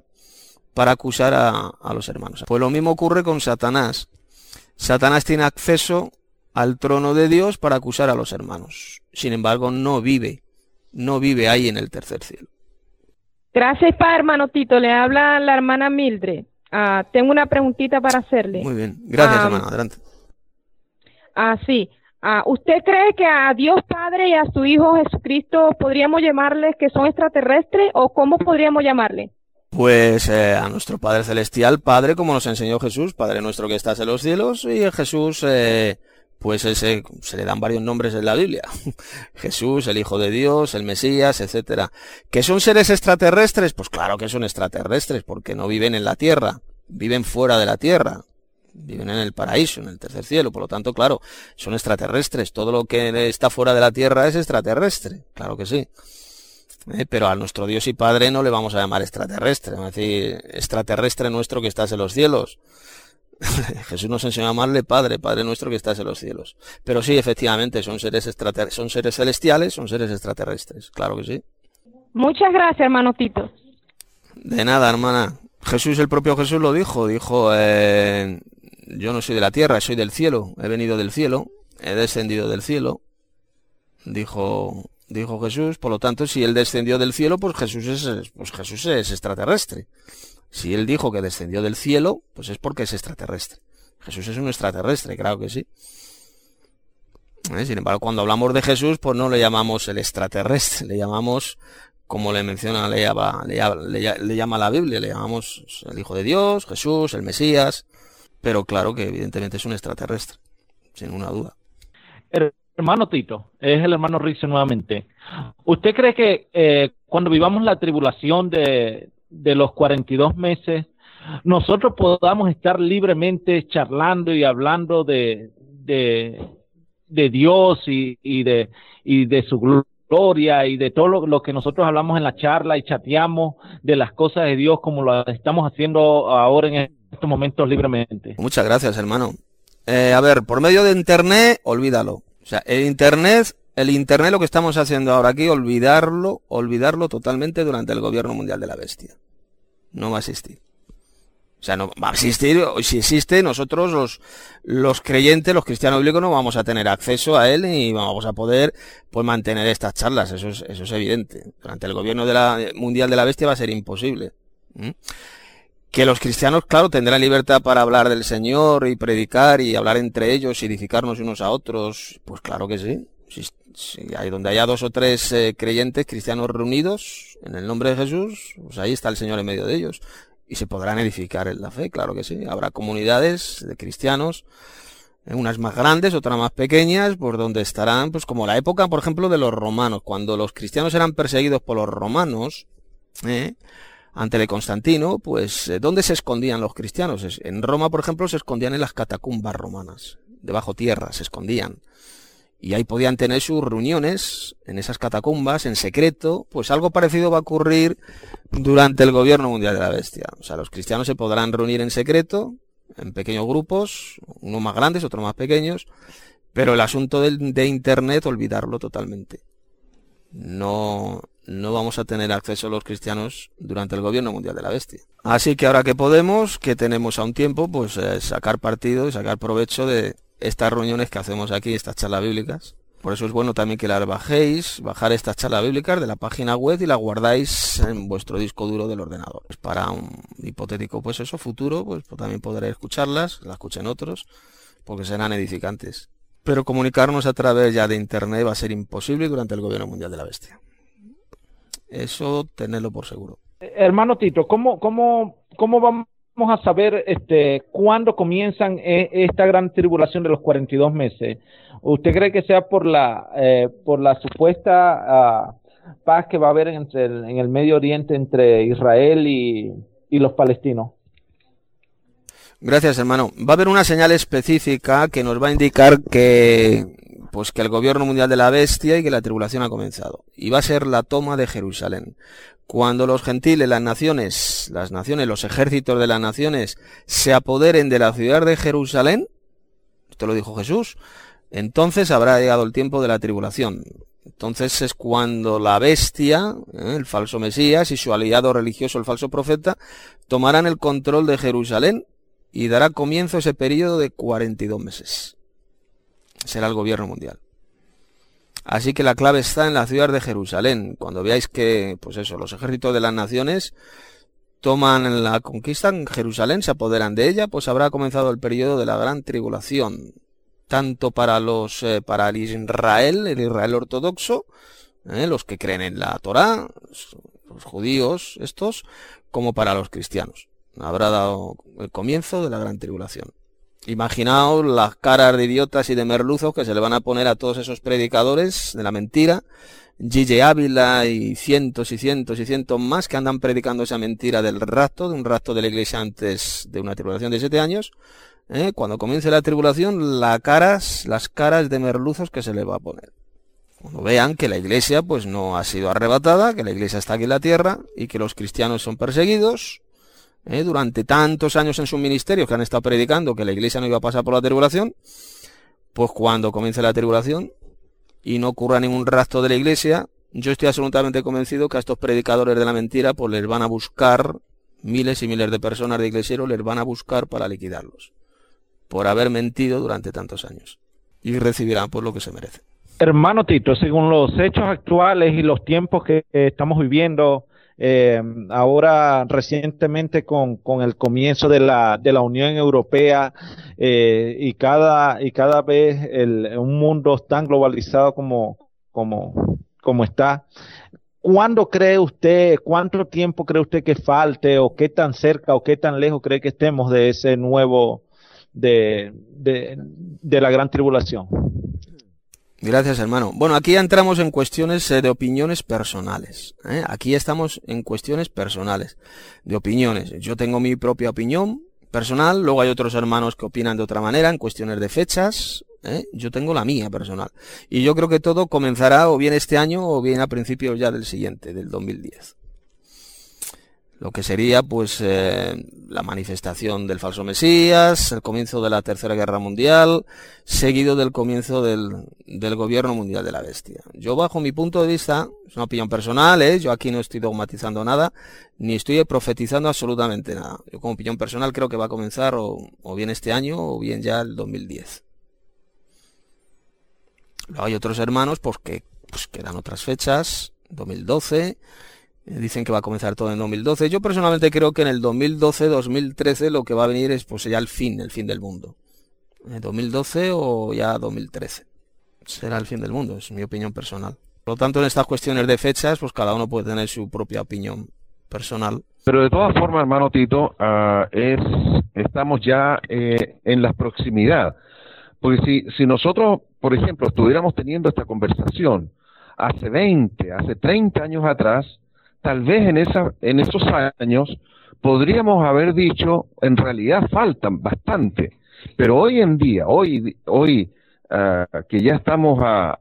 a los hermanos. Pues lo mismo ocurre con Satanás. Satanás tiene acceso al trono de Dios para acusar a los hermanos. Sin embargo, no vive ahí en el tercer cielo. Gracias, padre, hermano Tito. Le habla la hermana Mildred. Tengo una preguntita para hacerle. Muy bien, gracias, hermano, adelante. Sí. ¿Usted cree que a Dios Padre y a su Hijo Jesucristo podríamos llamarles que son extraterrestres o cómo podríamos llamarle? Pues a nuestro Padre Celestial, Padre, como nos enseñó Jesús, Padre nuestro que estás en los cielos, y a Jesús, pues ese, se le dan varios nombres en la Biblia. Jesús, el Hijo de Dios, el Mesías, etcétera. ¿Que son seres extraterrestres? Pues claro que son extraterrestres, porque no viven en la Tierra, viven fuera de la Tierra. Viven en el paraíso, en el tercer cielo, por lo tanto, claro, son extraterrestres. Todo lo que está fuera de la Tierra es extraterrestre, claro que sí. Pero a nuestro Dios y Padre no le vamos a llamar extraterrestre, vamos a decir extraterrestre nuestro que estás en los cielos. Jesús nos enseñó a llamarle Padre, Padre nuestro que estás en los cielos. Pero sí, efectivamente, son seres son seres celestiales, son seres extraterrestres, claro que sí. Muchas gracias, hermano Tito. De nada, hermana. Jesús, el propio Jesús lo dijo, yo no soy de la tierra, soy del cielo, he venido del cielo, he descendido del cielo, dijo Jesús. Por lo tanto, si él descendió del cielo, pues Jesús es extraterrestre. Si él dijo que descendió del cielo, pues es porque es extraterrestre. Jesús es un extraterrestre, claro que sí. Sin embargo, cuando hablamos de Jesús, pues no le llamamos el extraterrestre, le llamamos, como le menciona, le llama la Biblia, le llamamos el Hijo de Dios, Jesús, el Mesías, pero claro que evidentemente es un extraterrestre, sin ninguna duda. Hermano Tito, es el hermano Rixe nuevamente. ¿Usted cree que cuando vivamos la tribulación de los 42 meses, nosotros podamos estar libremente charlando y hablando de Dios y de su gloria y de todo lo que nosotros hablamos en la charla y chateamos de las cosas de Dios como lo estamos haciendo ahora en estos momentos libremente? Muchas gracias, hermano. A ver, por medio de Internet, olvídalo. O sea, el Internet lo que estamos haciendo ahora aquí, olvidarlo totalmente durante el gobierno mundial de la bestia. No va a existir. O sea, no va a existir, o si existe, nosotros los creyentes, los cristianos bíblicos, no vamos a tener acceso a él y vamos a poder pues mantener estas charlas, eso es evidente. Durante el gobierno mundial de la bestia va a ser imposible. Que los cristianos, claro, tendrán libertad para hablar del Señor y predicar y hablar entre ellos y edificarnos unos a otros, pues claro que sí. Si hay donde haya 2 o 3 creyentes cristianos reunidos en el nombre de Jesús, pues ahí está el Señor en medio de ellos. Y se podrán edificar en la fe, claro que sí. Habrá comunidades de cristianos, unas más grandes, otras más pequeñas, por donde estarán, pues como la época, por ejemplo, de los romanos. Cuando los cristianos eran perseguidos por los romanos, ante el Constantino, pues ¿dónde se escondían los cristianos? En Roma, por ejemplo, se escondían en las catacumbas romanas, debajo tierra, se escondían. Y ahí podían tener sus reuniones en esas catacumbas, en secreto. Pues algo parecido va a ocurrir durante el gobierno mundial de la bestia. O sea, los cristianos se podrán reunir en secreto, en pequeños grupos, unos más grandes, otros más pequeños, pero el asunto de Internet, olvidarlo totalmente. No vamos a tener acceso a los cristianos durante el gobierno mundial de la bestia. Así que ahora que podemos, que tenemos aún tiempo, pues sacar partido y sacar provecho de estas reuniones que hacemos aquí, estas charlas bíblicas. Por eso es bueno también que las bajar estas charlas bíblicas de la página web y las guardáis en vuestro disco duro del ordenador. Pues para un hipotético, pues eso, futuro, pues también podréis escucharlas, las escuchen otros, porque serán edificantes. Pero comunicarnos a través ya de Internet va a ser imposible durante el gobierno mundial de la bestia. Eso tenedlo por seguro. Hermano Tito, ¿cómo vamos a saber cuándo comienzan esta gran tribulación de los 42 meses? ¿Usted cree que sea por la supuesta paz que va a haber en el Medio Oriente entre Israel y los palestinos? Gracias, hermano. Va a haber una señal específica que nos va a indicar que el gobierno mundial de la bestia y que la tribulación ha comenzado. Y va a ser la toma de Jerusalén. Cuando los gentiles, las naciones, los ejércitos de las naciones se apoderen de la ciudad de Jerusalén, esto lo dijo Jesús, entonces habrá llegado el tiempo de la tribulación. Entonces es cuando la bestia, el falso Mesías y su aliado religioso, el falso profeta, tomarán el control de Jerusalén y dará comienzo ese periodo de 42 meses. Será el gobierno mundial. Así que la clave está en la ciudad de Jerusalén. Cuando veáis que, los ejércitos de las naciones toman la conquista en Jerusalén, se apoderan de ella, pues habrá comenzado el periodo de la gran tribulación. Tanto para el Israel ortodoxo, los que creen en la Torá, los judíos estos, como para los cristianos. Habrá dado el comienzo de la gran tribulación. Imaginaos las caras de idiotas y de merluzos que se le van a poner a todos esos predicadores de la mentira, G.J. Ávila y cientos y cientos y cientos más que andan predicando esa mentira del rapto, de un rapto de la iglesia antes de una tribulación de 7 años. Cuando comience la tribulación, las caras de merluzos que se le va a poner. Cuando vean que la iglesia pues no ha sido arrebatada, que la iglesia está aquí en la tierra y que los cristianos son perseguidos, durante tantos años en sus ministerios que han estado predicando que la iglesia no iba a pasar por la tribulación, pues cuando comience la tribulación y no ocurra ningún rapto de la iglesia, yo estoy absolutamente convencido que a estos predicadores de la mentira pues les van a buscar, miles y miles de personas de iglesieros les van a buscar para liquidarlos, por haber mentido durante tantos años, y recibirán pues lo que se merece. Hermano Tito, según los hechos actuales y los tiempos que estamos viviendo, ahora recientemente con el comienzo de la Unión Europea y cada vez un mundo tan globalizado como está, ¿cuándo cree usted, cuánto tiempo cree usted que falte, o qué tan cerca o qué tan lejos cree que estemos de ese nuevo de la gran tribulación? Gracias, hermano. Bueno, aquí entramos en cuestiones de opiniones personales. Aquí estamos en cuestiones personales, de opiniones. Yo tengo mi propia opinión personal, luego hay otros hermanos que opinan de otra manera en cuestiones de fechas. Yo tengo la mía personal. Y yo creo que todo comenzará o bien este año o bien a principios ya del siguiente, del 2010. Lo que sería pues la manifestación del falso Mesías, el comienzo de la Tercera Guerra Mundial, seguido del comienzo del gobierno mundial de la bestia. Yo, bajo mi punto de vista, es una opinión personal, yo aquí no estoy dogmatizando nada, ni estoy profetizando absolutamente nada. Yo, como opinión personal, creo que va a comenzar o bien este año o bien ya el 2010. Luego hay otros hermanos pues que dan otras fechas, 2012. Dicen que va a comenzar todo en 2012. Yo personalmente creo que en el 2012-2013 lo que va a venir es pues ya el fin del mundo. 2012 o ya 2013. Será el fin del mundo, es mi opinión personal. Por lo tanto, en estas cuestiones de fechas, pues cada uno puede tener su propia opinión personal. Pero de todas formas, hermano Tito, estamos ya en la proximidad. Porque si nosotros, por ejemplo, estuviéramos teniendo esta conversación hace 20, hace 30 años atrás, tal vez en esos años podríamos haber dicho, en realidad faltan bastante, pero hoy en día, hoy que ya estamos a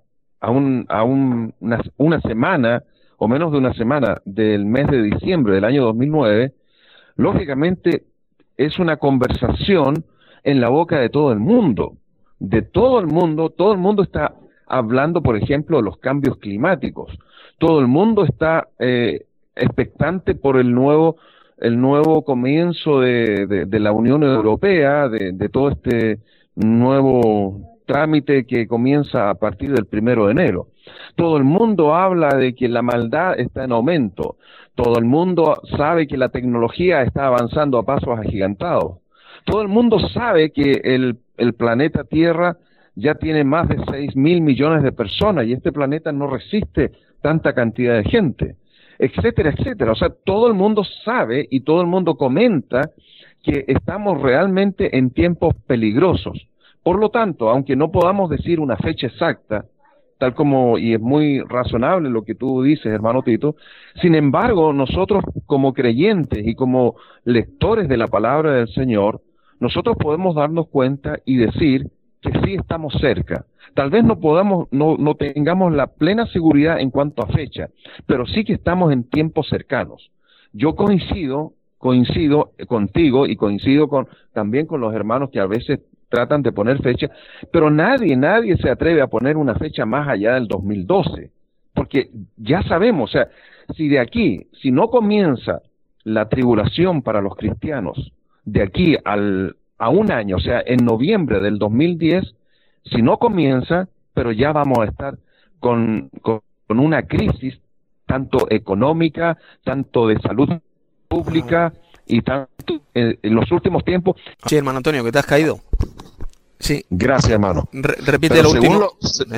una semana o menos de una semana del mes de diciembre del año 2009, lógicamente es una conversación en la boca de todo el mundo, todo el mundo está hablando, por ejemplo, de los cambios climáticos, todo el mundo está expectante por el nuevo comienzo de la Unión Europea, de todo este nuevo trámite que comienza a partir del 1 de enero. Todo el mundo habla de que la maldad está en aumento. Todo el mundo sabe que la tecnología está avanzando a pasos agigantados. Todo el mundo sabe que el planeta Tierra ya tiene más de 6.000 millones de personas y este planeta no resiste tanta cantidad de gente, etcétera, etcétera. O sea, todo el mundo sabe y todo el mundo comenta que estamos realmente en tiempos peligrosos. Por lo tanto, aunque no podamos decir una fecha exacta, tal como, y es muy razonable lo que tú dices, hermano Tito, sin embargo, nosotros como creyentes y como lectores de la palabra del Señor, nosotros podemos darnos cuenta y decir que sí estamos cerca. Tal vez no tengamos la plena seguridad en cuanto a fecha, pero sí que estamos en tiempos cercanos. Yo coincido contigo y coincido también con los hermanos que a veces tratan de poner fecha, pero nadie se atreve a poner una fecha más allá del 2012, porque ya sabemos, o sea, si no comienza la tribulación para los cristianos de aquí a un año, o sea, en noviembre del 2010, si no comienza, pero ya vamos a estar con una crisis tanto económica, tanto de salud pública y tanto en los últimos tiempos. Sí, hermano Antonio, que te has caído. Sí. Gracias, hermano. Repite lo último. Eso.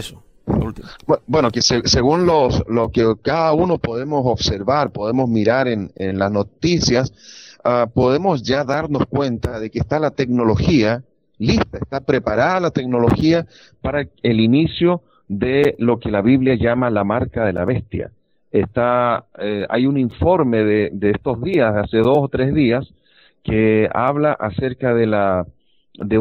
Lo último. Bueno, que según lo que cada uno podemos observar, podemos mirar en las noticias, podemos ya darnos cuenta de que está la tecnología lista, está preparada la tecnología para el inicio de lo que la Biblia llama la marca de la bestia. Hay un informe de estos días, de hace 2 o 3 días, que habla acerca de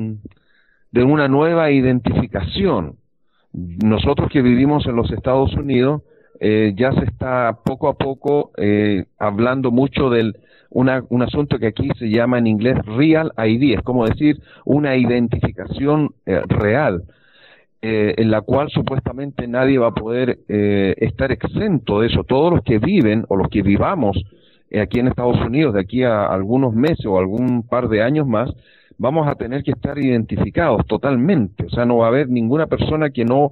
una nueva identificación. Nosotros que vivimos en los Estados Unidos, ya se está poco a poco hablando mucho un asunto que aquí se llama en inglés Real ID, es como decir una identificación real, en la cual supuestamente nadie va a poder estar exento de eso. Todos los que viven o los que vivamos aquí en Estados Unidos de aquí a algunos meses o algún par de años más, vamos a tener que estar identificados totalmente. O sea, no va a haber ninguna persona que no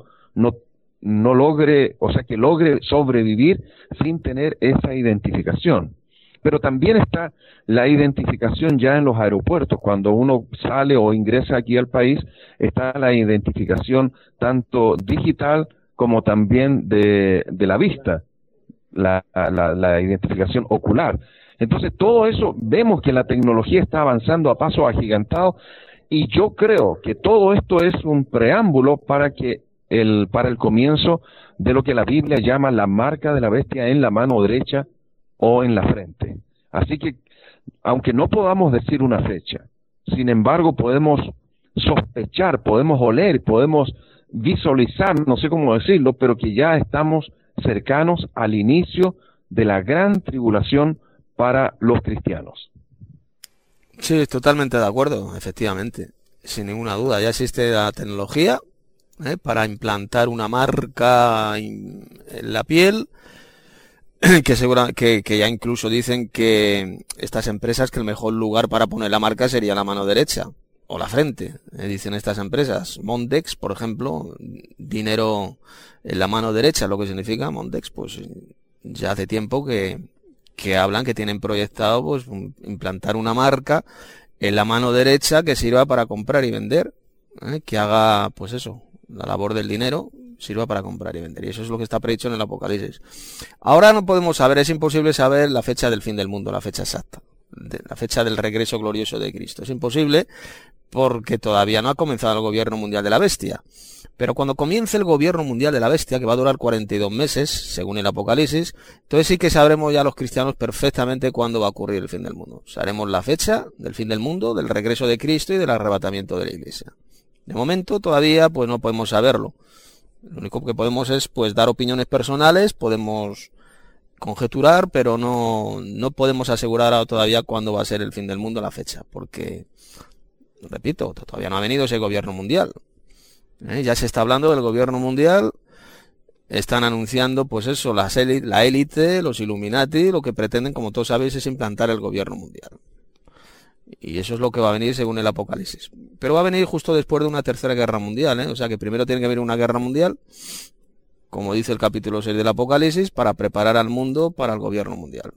logre, o sea, que logre sobrevivir sin tener esa identificación. Pero también está la identificación ya en los aeropuertos. Cuando uno sale o ingresa aquí al país, está la identificación tanto digital como también de la vista, la identificación ocular. Entonces, todo eso, vemos que la tecnología está avanzando a pasos agigantados, y yo creo que todo esto es un preámbulo para el comienzo de lo que la Biblia llama la marca de la bestia en la mano derecha o en la frente. Así que, aunque no podamos decir una fecha, sin embargo podemos sospechar, podemos oler, podemos visualizar, no sé cómo decirlo, pero que ya estamos cercanos al inicio de la gran tribulación para los cristianos. Sí, totalmente de acuerdo, efectivamente, sin ninguna duda. Ya existe la tecnología para implantar una marca en la piel, que ya incluso dicen que estas empresas que el mejor lugar para poner la marca sería la mano derecha o la frente, dicen estas empresas. Mondex, por ejemplo, dinero en la mano derecha, lo que significa Mondex, pues ya hace tiempo que hablan que tienen proyectado pues implantar una marca en la mano derecha que sirva para comprar y vender, que haga pues eso, la labor del dinero, sirva para comprar y vender, y eso es lo que está predicho en el Apocalipsis. Ahora no podemos saber, es imposible saber la fecha del fin del mundo, la fecha exacta, la fecha del regreso glorioso de Cristo. Es imposible porque todavía no ha comenzado el gobierno mundial de la bestia. Pero cuando comience el gobierno mundial de la bestia, que va a durar 42 meses, según el Apocalipsis, entonces sí que sabremos ya los cristianos perfectamente cuándo va a ocurrir el fin del mundo. Sabremos la fecha del fin del mundo, del regreso de Cristo y del arrebatamiento de la Iglesia. De momento todavía pues no podemos saberlo. Lo único que podemos es pues dar opiniones personales, podemos conjeturar, pero no podemos asegurar todavía cuándo va a ser el fin del mundo, la fecha, porque, repito, todavía no ha venido ese gobierno mundial. Ya se está hablando del gobierno mundial, están anunciando pues eso, la élite, los Illuminati, lo que pretenden, como todos sabéis, es implantar el gobierno mundial. Y eso es lo que va a venir según el Apocalipsis. Pero va a venir justo después de una tercera guerra mundial, O sea que primero tiene que venir una guerra mundial, como dice el capítulo 6 del Apocalipsis, para preparar al mundo para el gobierno mundial.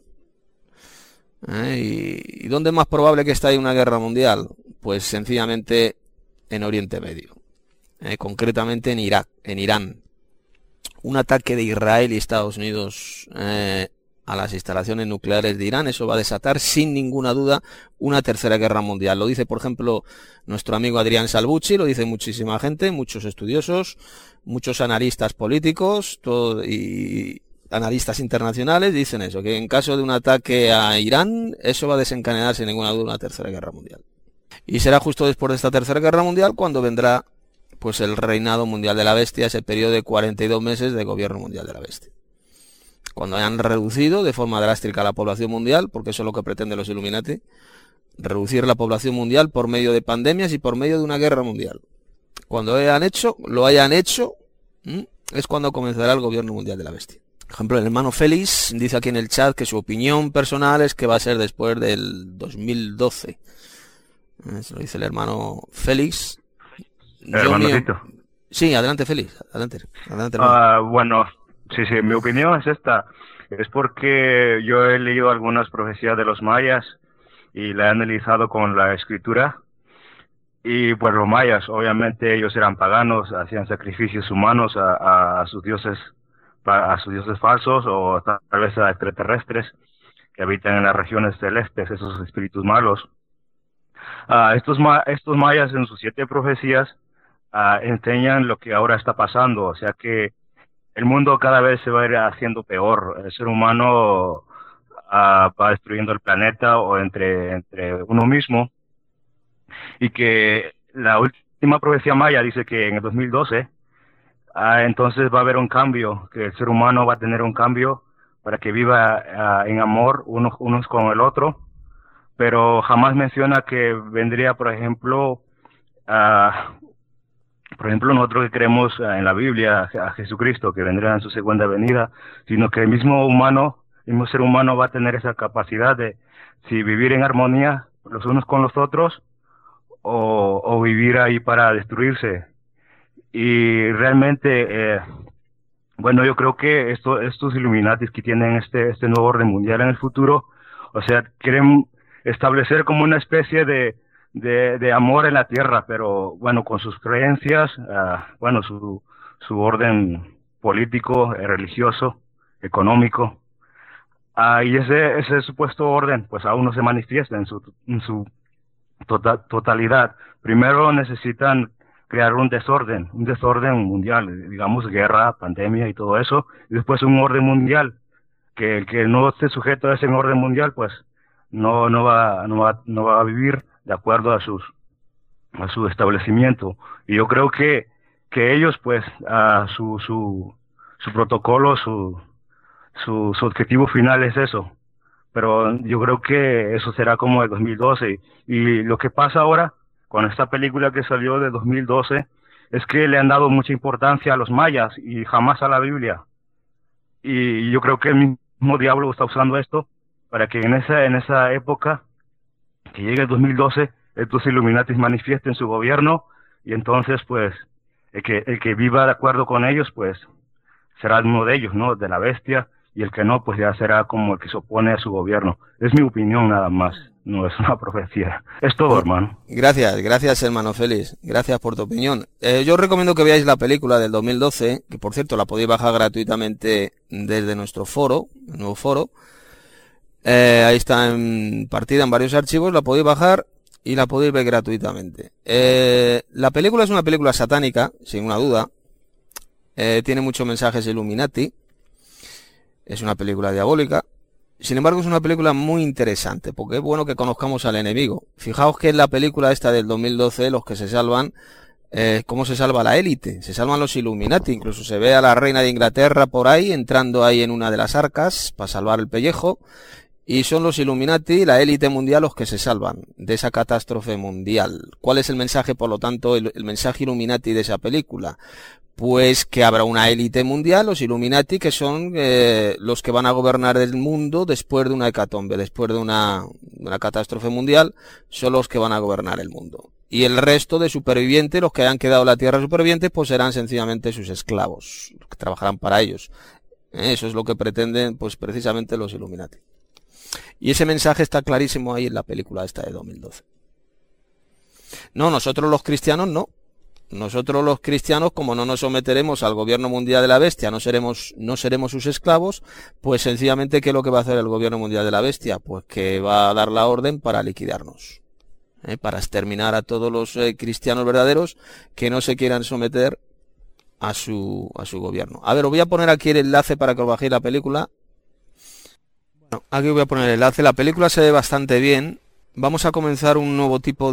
¿Y dónde es más probable que esté una guerra mundial? Pues sencillamente en Oriente Medio. Concretamente en Irak, en Irán. Un ataque de Israel y Estados Unidos a las instalaciones nucleares de Irán, eso va a desatar sin ninguna duda una tercera guerra mundial. Lo dice, por ejemplo, nuestro amigo Adrián Salvucci, lo dice muchísima gente, muchos estudiosos, muchos analistas políticos y analistas internacionales dicen eso, que en caso de un ataque a Irán, eso va a desencadenar sin ninguna duda una tercera guerra mundial. Y será justo después de esta tercera guerra mundial cuando vendrá pues el reinado mundial de la bestia, ese periodo de 42 meses de gobierno mundial de la bestia. Cuando hayan reducido de forma drástica la población mundial, porque eso es lo que pretenden los Illuminati, reducir la población mundial por medio de pandemias y por medio de una guerra mundial. Cuando lo hayan hecho, es cuando comenzará el gobierno mundial de la bestia. Por ejemplo, el hermano Félix dice aquí en el chat que su opinión personal es que va a ser después del 2012. Eso lo dice el hermano Félix. Sí, adelante Félix, adelante. Bueno, sí, mi opinión es esta. Es porque yo he leído algunas profecías de los mayas y la he analizado con la escritura. Y pues los mayas, obviamente ellos eran paganos, hacían sacrificios humanos a sus dioses, a sus dioses falsos o tal vez a extraterrestres que habitan en las regiones celestes, esos espíritus malos. Estos mayas en sus 7 profecías enseñan lo que ahora está pasando, o sea que el mundo cada vez se va a ir haciendo peor. El ser humano va destruyendo el planeta o entre uno mismo, y que la última profecía maya dice que en el 2012 entonces va a haber un cambio, que el ser humano va a tener un cambio para que viva en amor unos con el otro, pero jamás menciona que vendría, por ejemplo, nosotros que creemos en la Biblia a Jesucristo, que vendrá en su segunda venida, sino que el mismo ser humano va a tener esa capacidad de si vivir en armonía los unos con los otros o vivir ahí para destruirse. Y realmente, bueno, yo creo que estos Illuminatis que tienen este nuevo orden mundial en el futuro, o sea, quieren establecer como una especie de amor en la tierra, pero bueno, con sus creencias, bueno, su orden político, religioso, económico, y ese supuesto orden, pues aún no se manifiesta en su totalidad. Primero necesitan crear un desorden mundial, digamos guerra, pandemia y todo eso, y después un orden mundial, que el que no esté sujeto a ese orden mundial, pues no va a vivir de acuerdo a su establecimiento. Y yo creo que ellos, pues, su protocolo, su objetivo final es eso. Pero yo creo que eso será como el 2012. Y lo que pasa ahora con esta película que salió de 2012 es que le han dado mucha importancia a los mayas y jamás a la Biblia. Y yo creo que el mismo diablo está usando esto para que en esa época, que llegue el 2012, estos Illuminatis manifiesten su gobierno, y entonces, pues, el que viva de acuerdo con ellos, pues, será uno de ellos, ¿no? De la bestia, y el que no, pues ya será como el que se opone a su gobierno. Es mi opinión nada más, no es una profecía. Es todo, hermano. Gracias, hermano Félix. Gracias por tu opinión. Yo os recomiendo que veáis la película del 2012, que por cierto la podéis bajar gratuitamente desde nuestro foro, el nuevo foro. Ahí está partida en varios archivos, la podéis bajar y la podéis ver gratuitamente. La película es una película satánica, sin una duda. Tiene muchos mensajes Illuminati. Es una película diabólica. Sin embargo, es una película muy interesante, porque es bueno que conozcamos al enemigo. Fijaos que en la película esta del 2012, los que se salvan, ¿cómo se salva la élite? Se salvan los Illuminati. Incluso se ve a la reina de Inglaterra por ahí, entrando ahí en una de las arcas, para salvar el pellejo. Y son los Illuminati, la élite mundial, los que se salvan de esa catástrofe mundial. ¿Cuál es el mensaje, por lo tanto, el mensaje Illuminati de esa película? Pues que habrá una élite mundial, los Illuminati, que son los que van a gobernar el mundo después de una hecatombe, después de una catástrofe mundial, son los que van a gobernar el mundo. Y el resto de supervivientes, los que hayan quedado en la tierra supervivientes, pues serán sencillamente sus esclavos, los que trabajarán para ellos. Eso es lo que pretenden, pues precisamente los Illuminati. Y ese mensaje está clarísimo ahí en la película esta de 2012. No, nosotros los cristianos no. Nosotros los cristianos, como no nos someteremos al gobierno mundial de la bestia, no seremos sus esclavos, pues sencillamente, ¿qué es lo que va a hacer el gobierno mundial de la bestia? Pues que va a dar la orden para liquidarnos, para exterminar a todos los cristianos verdaderos que no se quieran someter a su gobierno. A ver, os voy a poner aquí el enlace para que os bajéis la película. Bueno, aquí voy a poner el enlace. La película se ve bastante bien. Vamos a comenzar un nuevo tipo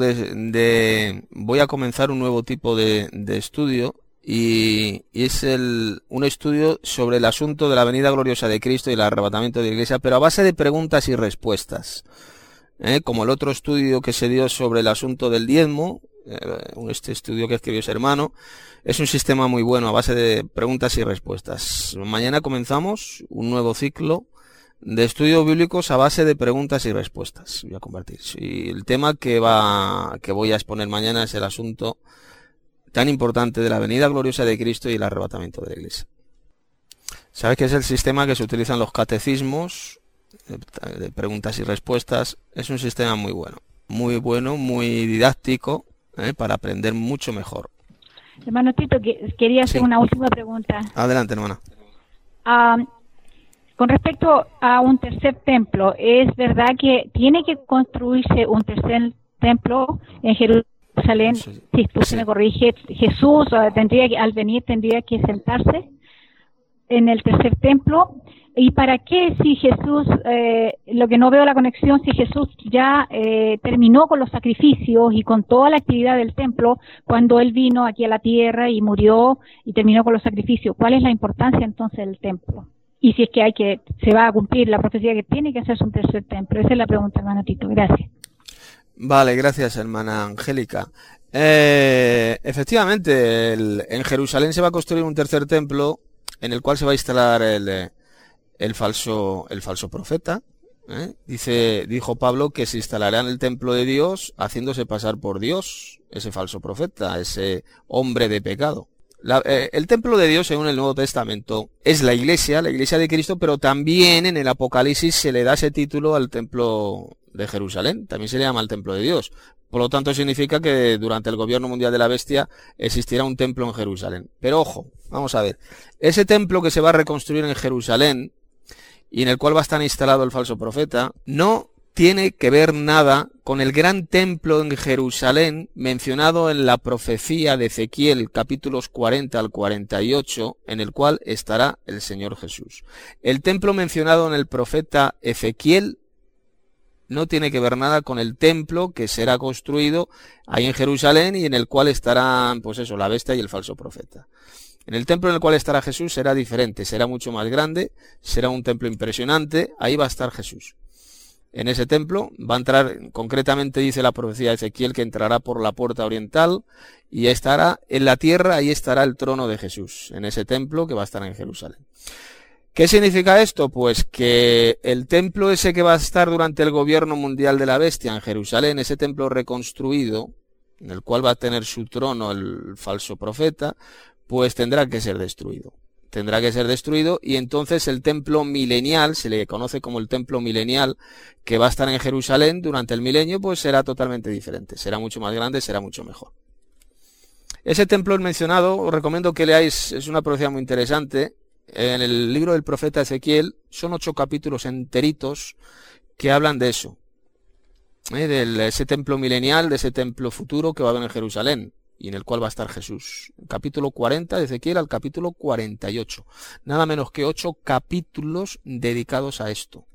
voy a comenzar un nuevo tipo de estudio, y es un estudio sobre el asunto de la venida gloriosa de Cristo y el arrebatamiento de la Iglesia, pero a base de preguntas y respuestas, como el otro estudio que se dio sobre el asunto del diezmo, este estudio que escribió ese hermano. Es un sistema muy bueno a base de preguntas y respuestas. Mañana comenzamos un nuevo ciclo de estudios bíblicos a base de preguntas y respuestas. Voy a compartir. Y el tema que voy a exponer mañana es el asunto tan importante de la venida gloriosa de Cristo y el arrebatamiento de la Iglesia. ¿Sabes que es el sistema que se utiliza en los catecismos de preguntas y respuestas? Es un sistema muy bueno, muy didáctico, para aprender mucho mejor. Hermano Tito, quería hacer Sí. una última pregunta. Adelante, hermana. Ah, con respecto a un tercer templo, ¿es verdad que tiene que construirse un tercer templo en Jerusalén? Sí. Si tú se me corrige, Jesús tendría que, al venir tendría que sentarse en el tercer templo. ¿Y para qué si Jesús, lo que no veo la conexión, si Jesús ya terminó con los sacrificios y con toda la actividad del templo cuando Él vino aquí a la tierra y murió y terminó con los sacrificios? ¿Cuál es la importancia entonces del templo? Y si es que se va a cumplir la profecía que tiene que hacerse un tercer templo. Esa es la pregunta, hermano Tito. Gracias. Vale, gracias, hermana Angélica. Efectivamente, en Jerusalén se va a construir un tercer templo en el cual se va a instalar el falso profeta. Dijo Pablo que se instalará en el templo de Dios haciéndose pasar por Dios, ese falso profeta, ese hombre de pecado. El templo de Dios, según el Nuevo Testamento, es la iglesia de Cristo, pero también en el Apocalipsis se le da ese título al templo de Jerusalén, también se le llama el templo de Dios. Por lo tanto, significa que durante el gobierno mundial de la bestia existirá un templo en Jerusalén. Pero ojo, vamos a ver, ese templo que se va a reconstruir en Jerusalén y en el cual va a estar instalado el falso profeta, no tiene que ver nada con el gran templo en Jerusalén mencionado en la profecía de Ezequiel, capítulos 40 al 48, en el cual estará el Señor Jesús. El templo mencionado en el profeta Ezequiel no tiene que ver nada con el templo que será construido ahí en Jerusalén y en el cual estarán, pues eso, la bestia y el falso profeta. En el templo en el cual estará Jesús será diferente, será mucho más grande, será un templo impresionante, ahí va a estar Jesús. En ese templo va a entrar, concretamente dice la profecía de Ezequiel, que entrará por la puerta oriental y estará en la tierra, ahí estará el trono de Jesús, en ese templo que va a estar en Jerusalén. ¿Qué significa esto? Pues que el templo ese que va a estar durante el gobierno mundial de la bestia en Jerusalén, ese templo reconstruido, en el cual va a tener su trono el falso profeta, pues tendrá que ser destruido. Tendrá que ser destruido y entonces el templo milenial, se le conoce como el templo milenial, que va a estar en Jerusalén durante el milenio, pues será totalmente diferente, será mucho más grande, será mucho mejor. Ese templo mencionado, os recomiendo que leáis, es una profecía muy interesante, en el libro del profeta Ezequiel, son 8 capítulos enteritos que hablan de eso, de ese templo milenial, de ese templo futuro que va a haber en Jerusalén y en el cual va a estar Jesús. Capítulo 40 de Ezequiel al capítulo 48. Nada menos que 8 capítulos dedicados a esto.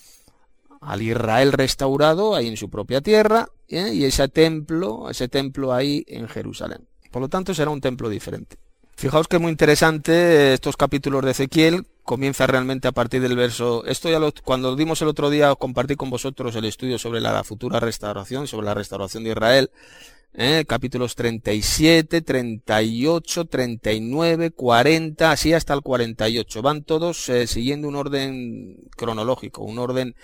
Al Israel restaurado ahí en su propia tierra, y ese templo ahí en Jerusalén. Por lo tanto será un templo diferente. Fijaos que es muy interesante estos capítulos de Ezequiel. Comienza realmente a partir del verso... Esto ya cuando dimos el otro día, compartí con vosotros el estudio sobre la futura restauración, sobre la restauración de Israel. Capítulos 37, 38, 39, 40, así hasta el 48. Van todos siguiendo un orden cronológico, un orden,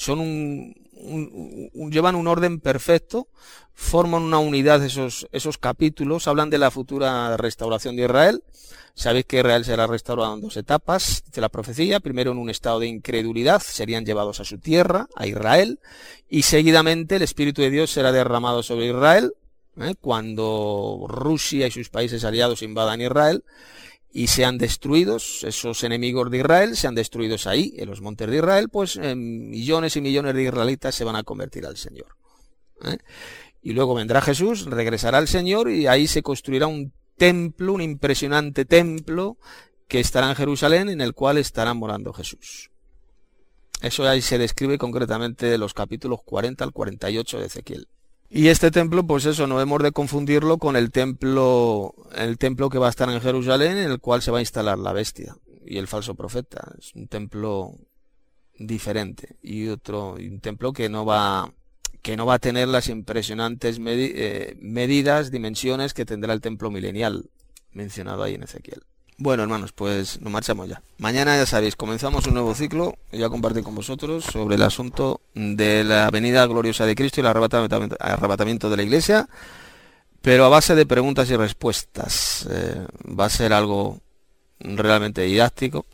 llevan un orden perfecto, forman una unidad esos capítulos, hablan de la futura restauración de Israel. Sabéis que Israel será restaurado en 2 etapas, dice la profecía. Primero en un estado de incredulidad, serían llevados a su tierra, a Israel, y seguidamente el Espíritu de Dios será derramado sobre Israel, cuando Rusia y sus países aliados invadan Israel y sean destruidos, esos enemigos de Israel sean destruidos ahí, en los montes de Israel, pues millones y millones de israelitas se van a convertir al Señor. Y luego vendrá Jesús, regresará al Señor y ahí se construirá un templo, un impresionante templo que estará en Jerusalén, en el cual estará morando Jesús. Eso ahí se describe concretamente de los capítulos 40 al 48 de Ezequiel. Y este templo, pues eso, no hemos de confundirlo con el templo que va a estar en Jerusalén, en el cual se va a instalar la bestia y el falso profeta. Es un templo diferente y un templo que no va a tener las impresionantes medidas, dimensiones que tendrá el templo milenial mencionado ahí en Ezequiel. Bueno, hermanos, pues nos marchamos ya. Mañana, ya sabéis, comenzamos un nuevo ciclo. Ya compartí con vosotros sobre el asunto de la venida gloriosa de Cristo y el arrebatamiento de la Iglesia, pero a base de preguntas y respuestas. Va a ser algo realmente didáctico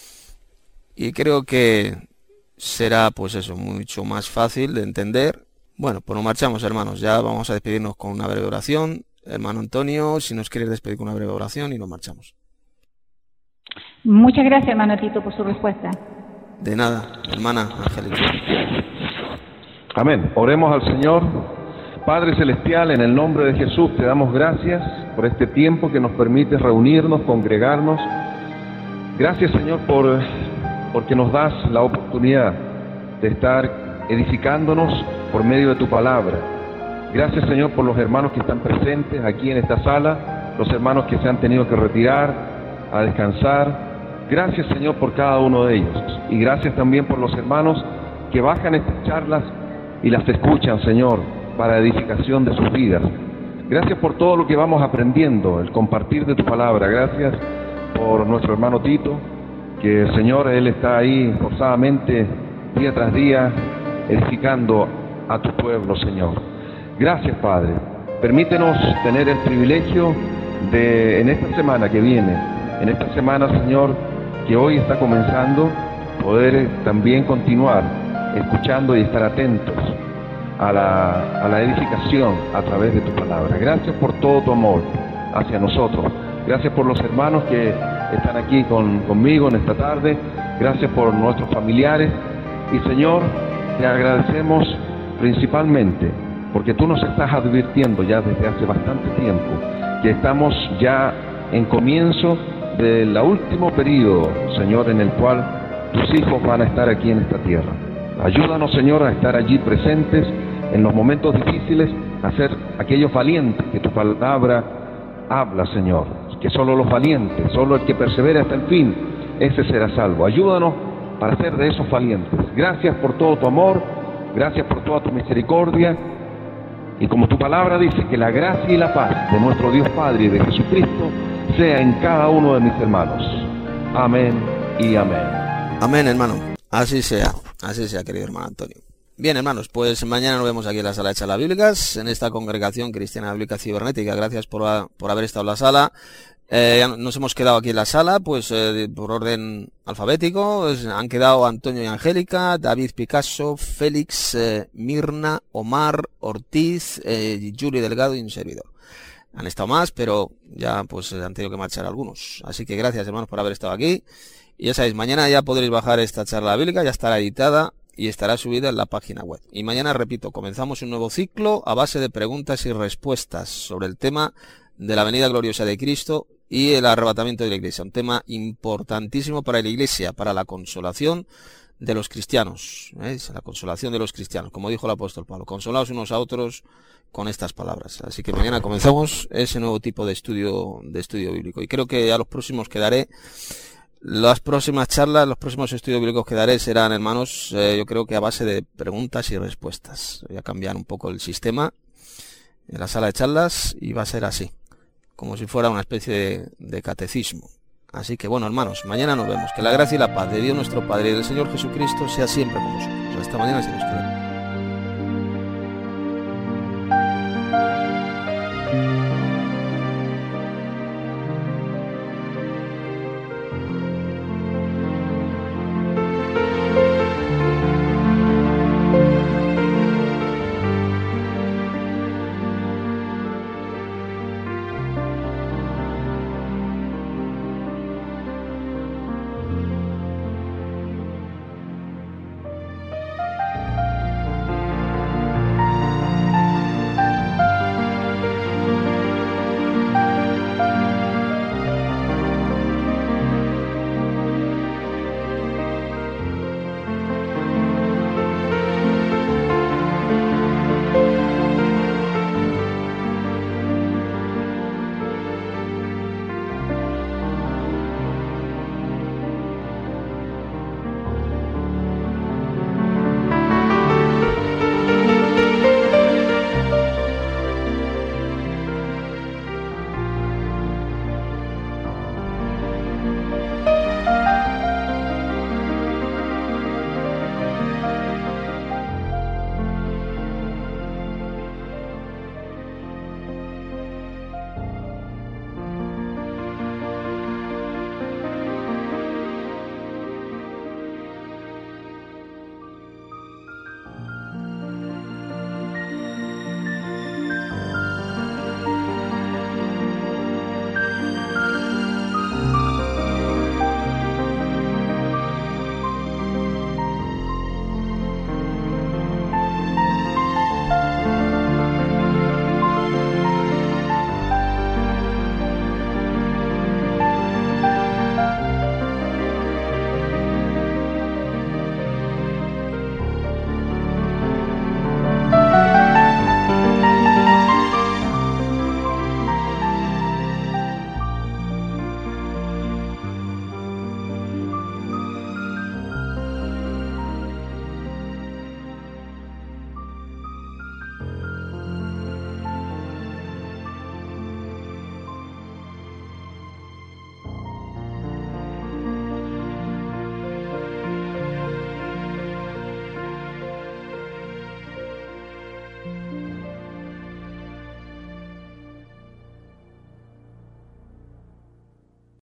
y creo que será, pues eso, mucho más fácil de entender, Bueno, pues nos marchamos, hermanos. Ya vamos a despedirnos con una breve oración. Hermano Antonio, si nos quieres despedir con una breve oración y nos marchamos. Muchas gracias, hermano Tito, por su respuesta. De nada, hermana Angélica. Amén. Oremos al Señor. Padre Celestial, en el nombre de Jesús te damos gracias por este tiempo que nos permite reunirnos, congregarnos. Gracias, Señor, porque nos das la oportunidad de estar edificándonos por medio de tu palabra. Gracias, Señor, por los hermanos que están presentes aquí en esta sala, los hermanos que se han tenido que retirar a descansar. Gracias, Señor, por cada uno de ellos. Y gracias también por los hermanos que bajan estas charlas y las escuchan, Señor, para edificación de sus vidas. Gracias por todo lo que vamos aprendiendo, el compartir de tu palabra. Gracias por nuestro hermano Tito, que, Señor, él está ahí forzadamente, día tras día, edificando a tu pueblo, Señor. Gracias, Padre. Permítenos tener el privilegio de, en esta semana que viene, en esta semana, Señor, que hoy está comenzando, poder también continuar escuchando y estar atentos a la edificación a través de tu palabra. Gracias por todo tu amor hacia nosotros. Gracias por los hermanos que están aquí conmigo en esta tarde. Gracias por nuestros familiares. Y, Señor, te agradecemos principalmente porque tú nos estás advirtiendo ya desde hace bastante tiempo que estamos ya en comienzo del último periodo, Señor, en el cual tus hijos van a estar aquí en esta tierra. Ayúdanos, Señor, a estar allí presentes en los momentos difíciles, a ser aquellos valientes que tu palabra habla, Señor. Que solo los valientes, solo el que persevere hasta el fin, ese será salvo. Ayúdanos para ser de esos valientes. Gracias por todo tu amor, gracias por toda tu misericordia. Y como tu palabra dice, que la gracia y la paz de nuestro Dios Padre y de Jesucristo sea en cada uno de mis hermanos. Amén y amén. Amén, hermano. Así sea, querido hermano Antonio. Bien, hermanos, pues mañana nos vemos aquí en la sala de charlas bíblicas, en esta congregación cristiana bíblica cibernética. Gracias por haber estado en la sala. Nos hemos quedado aquí en la sala, pues por orden alfabético. Han quedado Antonio y Angélica, David Picasso, Félix, Mirna, Omar, Ortiz, Yuri Delgado y un servidor. Han estado más, pero ya pues han tenido que marchar algunos. Así que gracias, hermanos, por haber estado aquí. Y ya sabéis, mañana ya podréis bajar esta charla bíblica, ya estará editada y estará subida en la página web. Y mañana, repito, comenzamos un nuevo ciclo a base de preguntas y respuestas sobre el tema de la venida gloriosa de Cristo y el arrebatamiento de la Iglesia. Un tema importantísimo para la Iglesia, para la consolación de los cristianos. ¿Veis? La consolación de los cristianos, como dijo el apóstol Pablo. Consolaos unos a otros con estas palabras. Así que mañana comenzamos ese nuevo tipo de estudio bíblico. Y creo que a los próximos quedaré. Las próximas charlas, los próximos estudios bíblicos que daré serán, hermanos, yo creo que a base de preguntas y respuestas. Voy a cambiar un poco el sistema en la sala de charlas y va a ser así, como si fuera una especie de catecismo. Así que bueno, hermanos, mañana nos vemos. Que la gracia y la paz de Dios nuestro Padre y del Señor Jesucristo sea siempre con vosotros. Hasta mañana, si Dios quiere.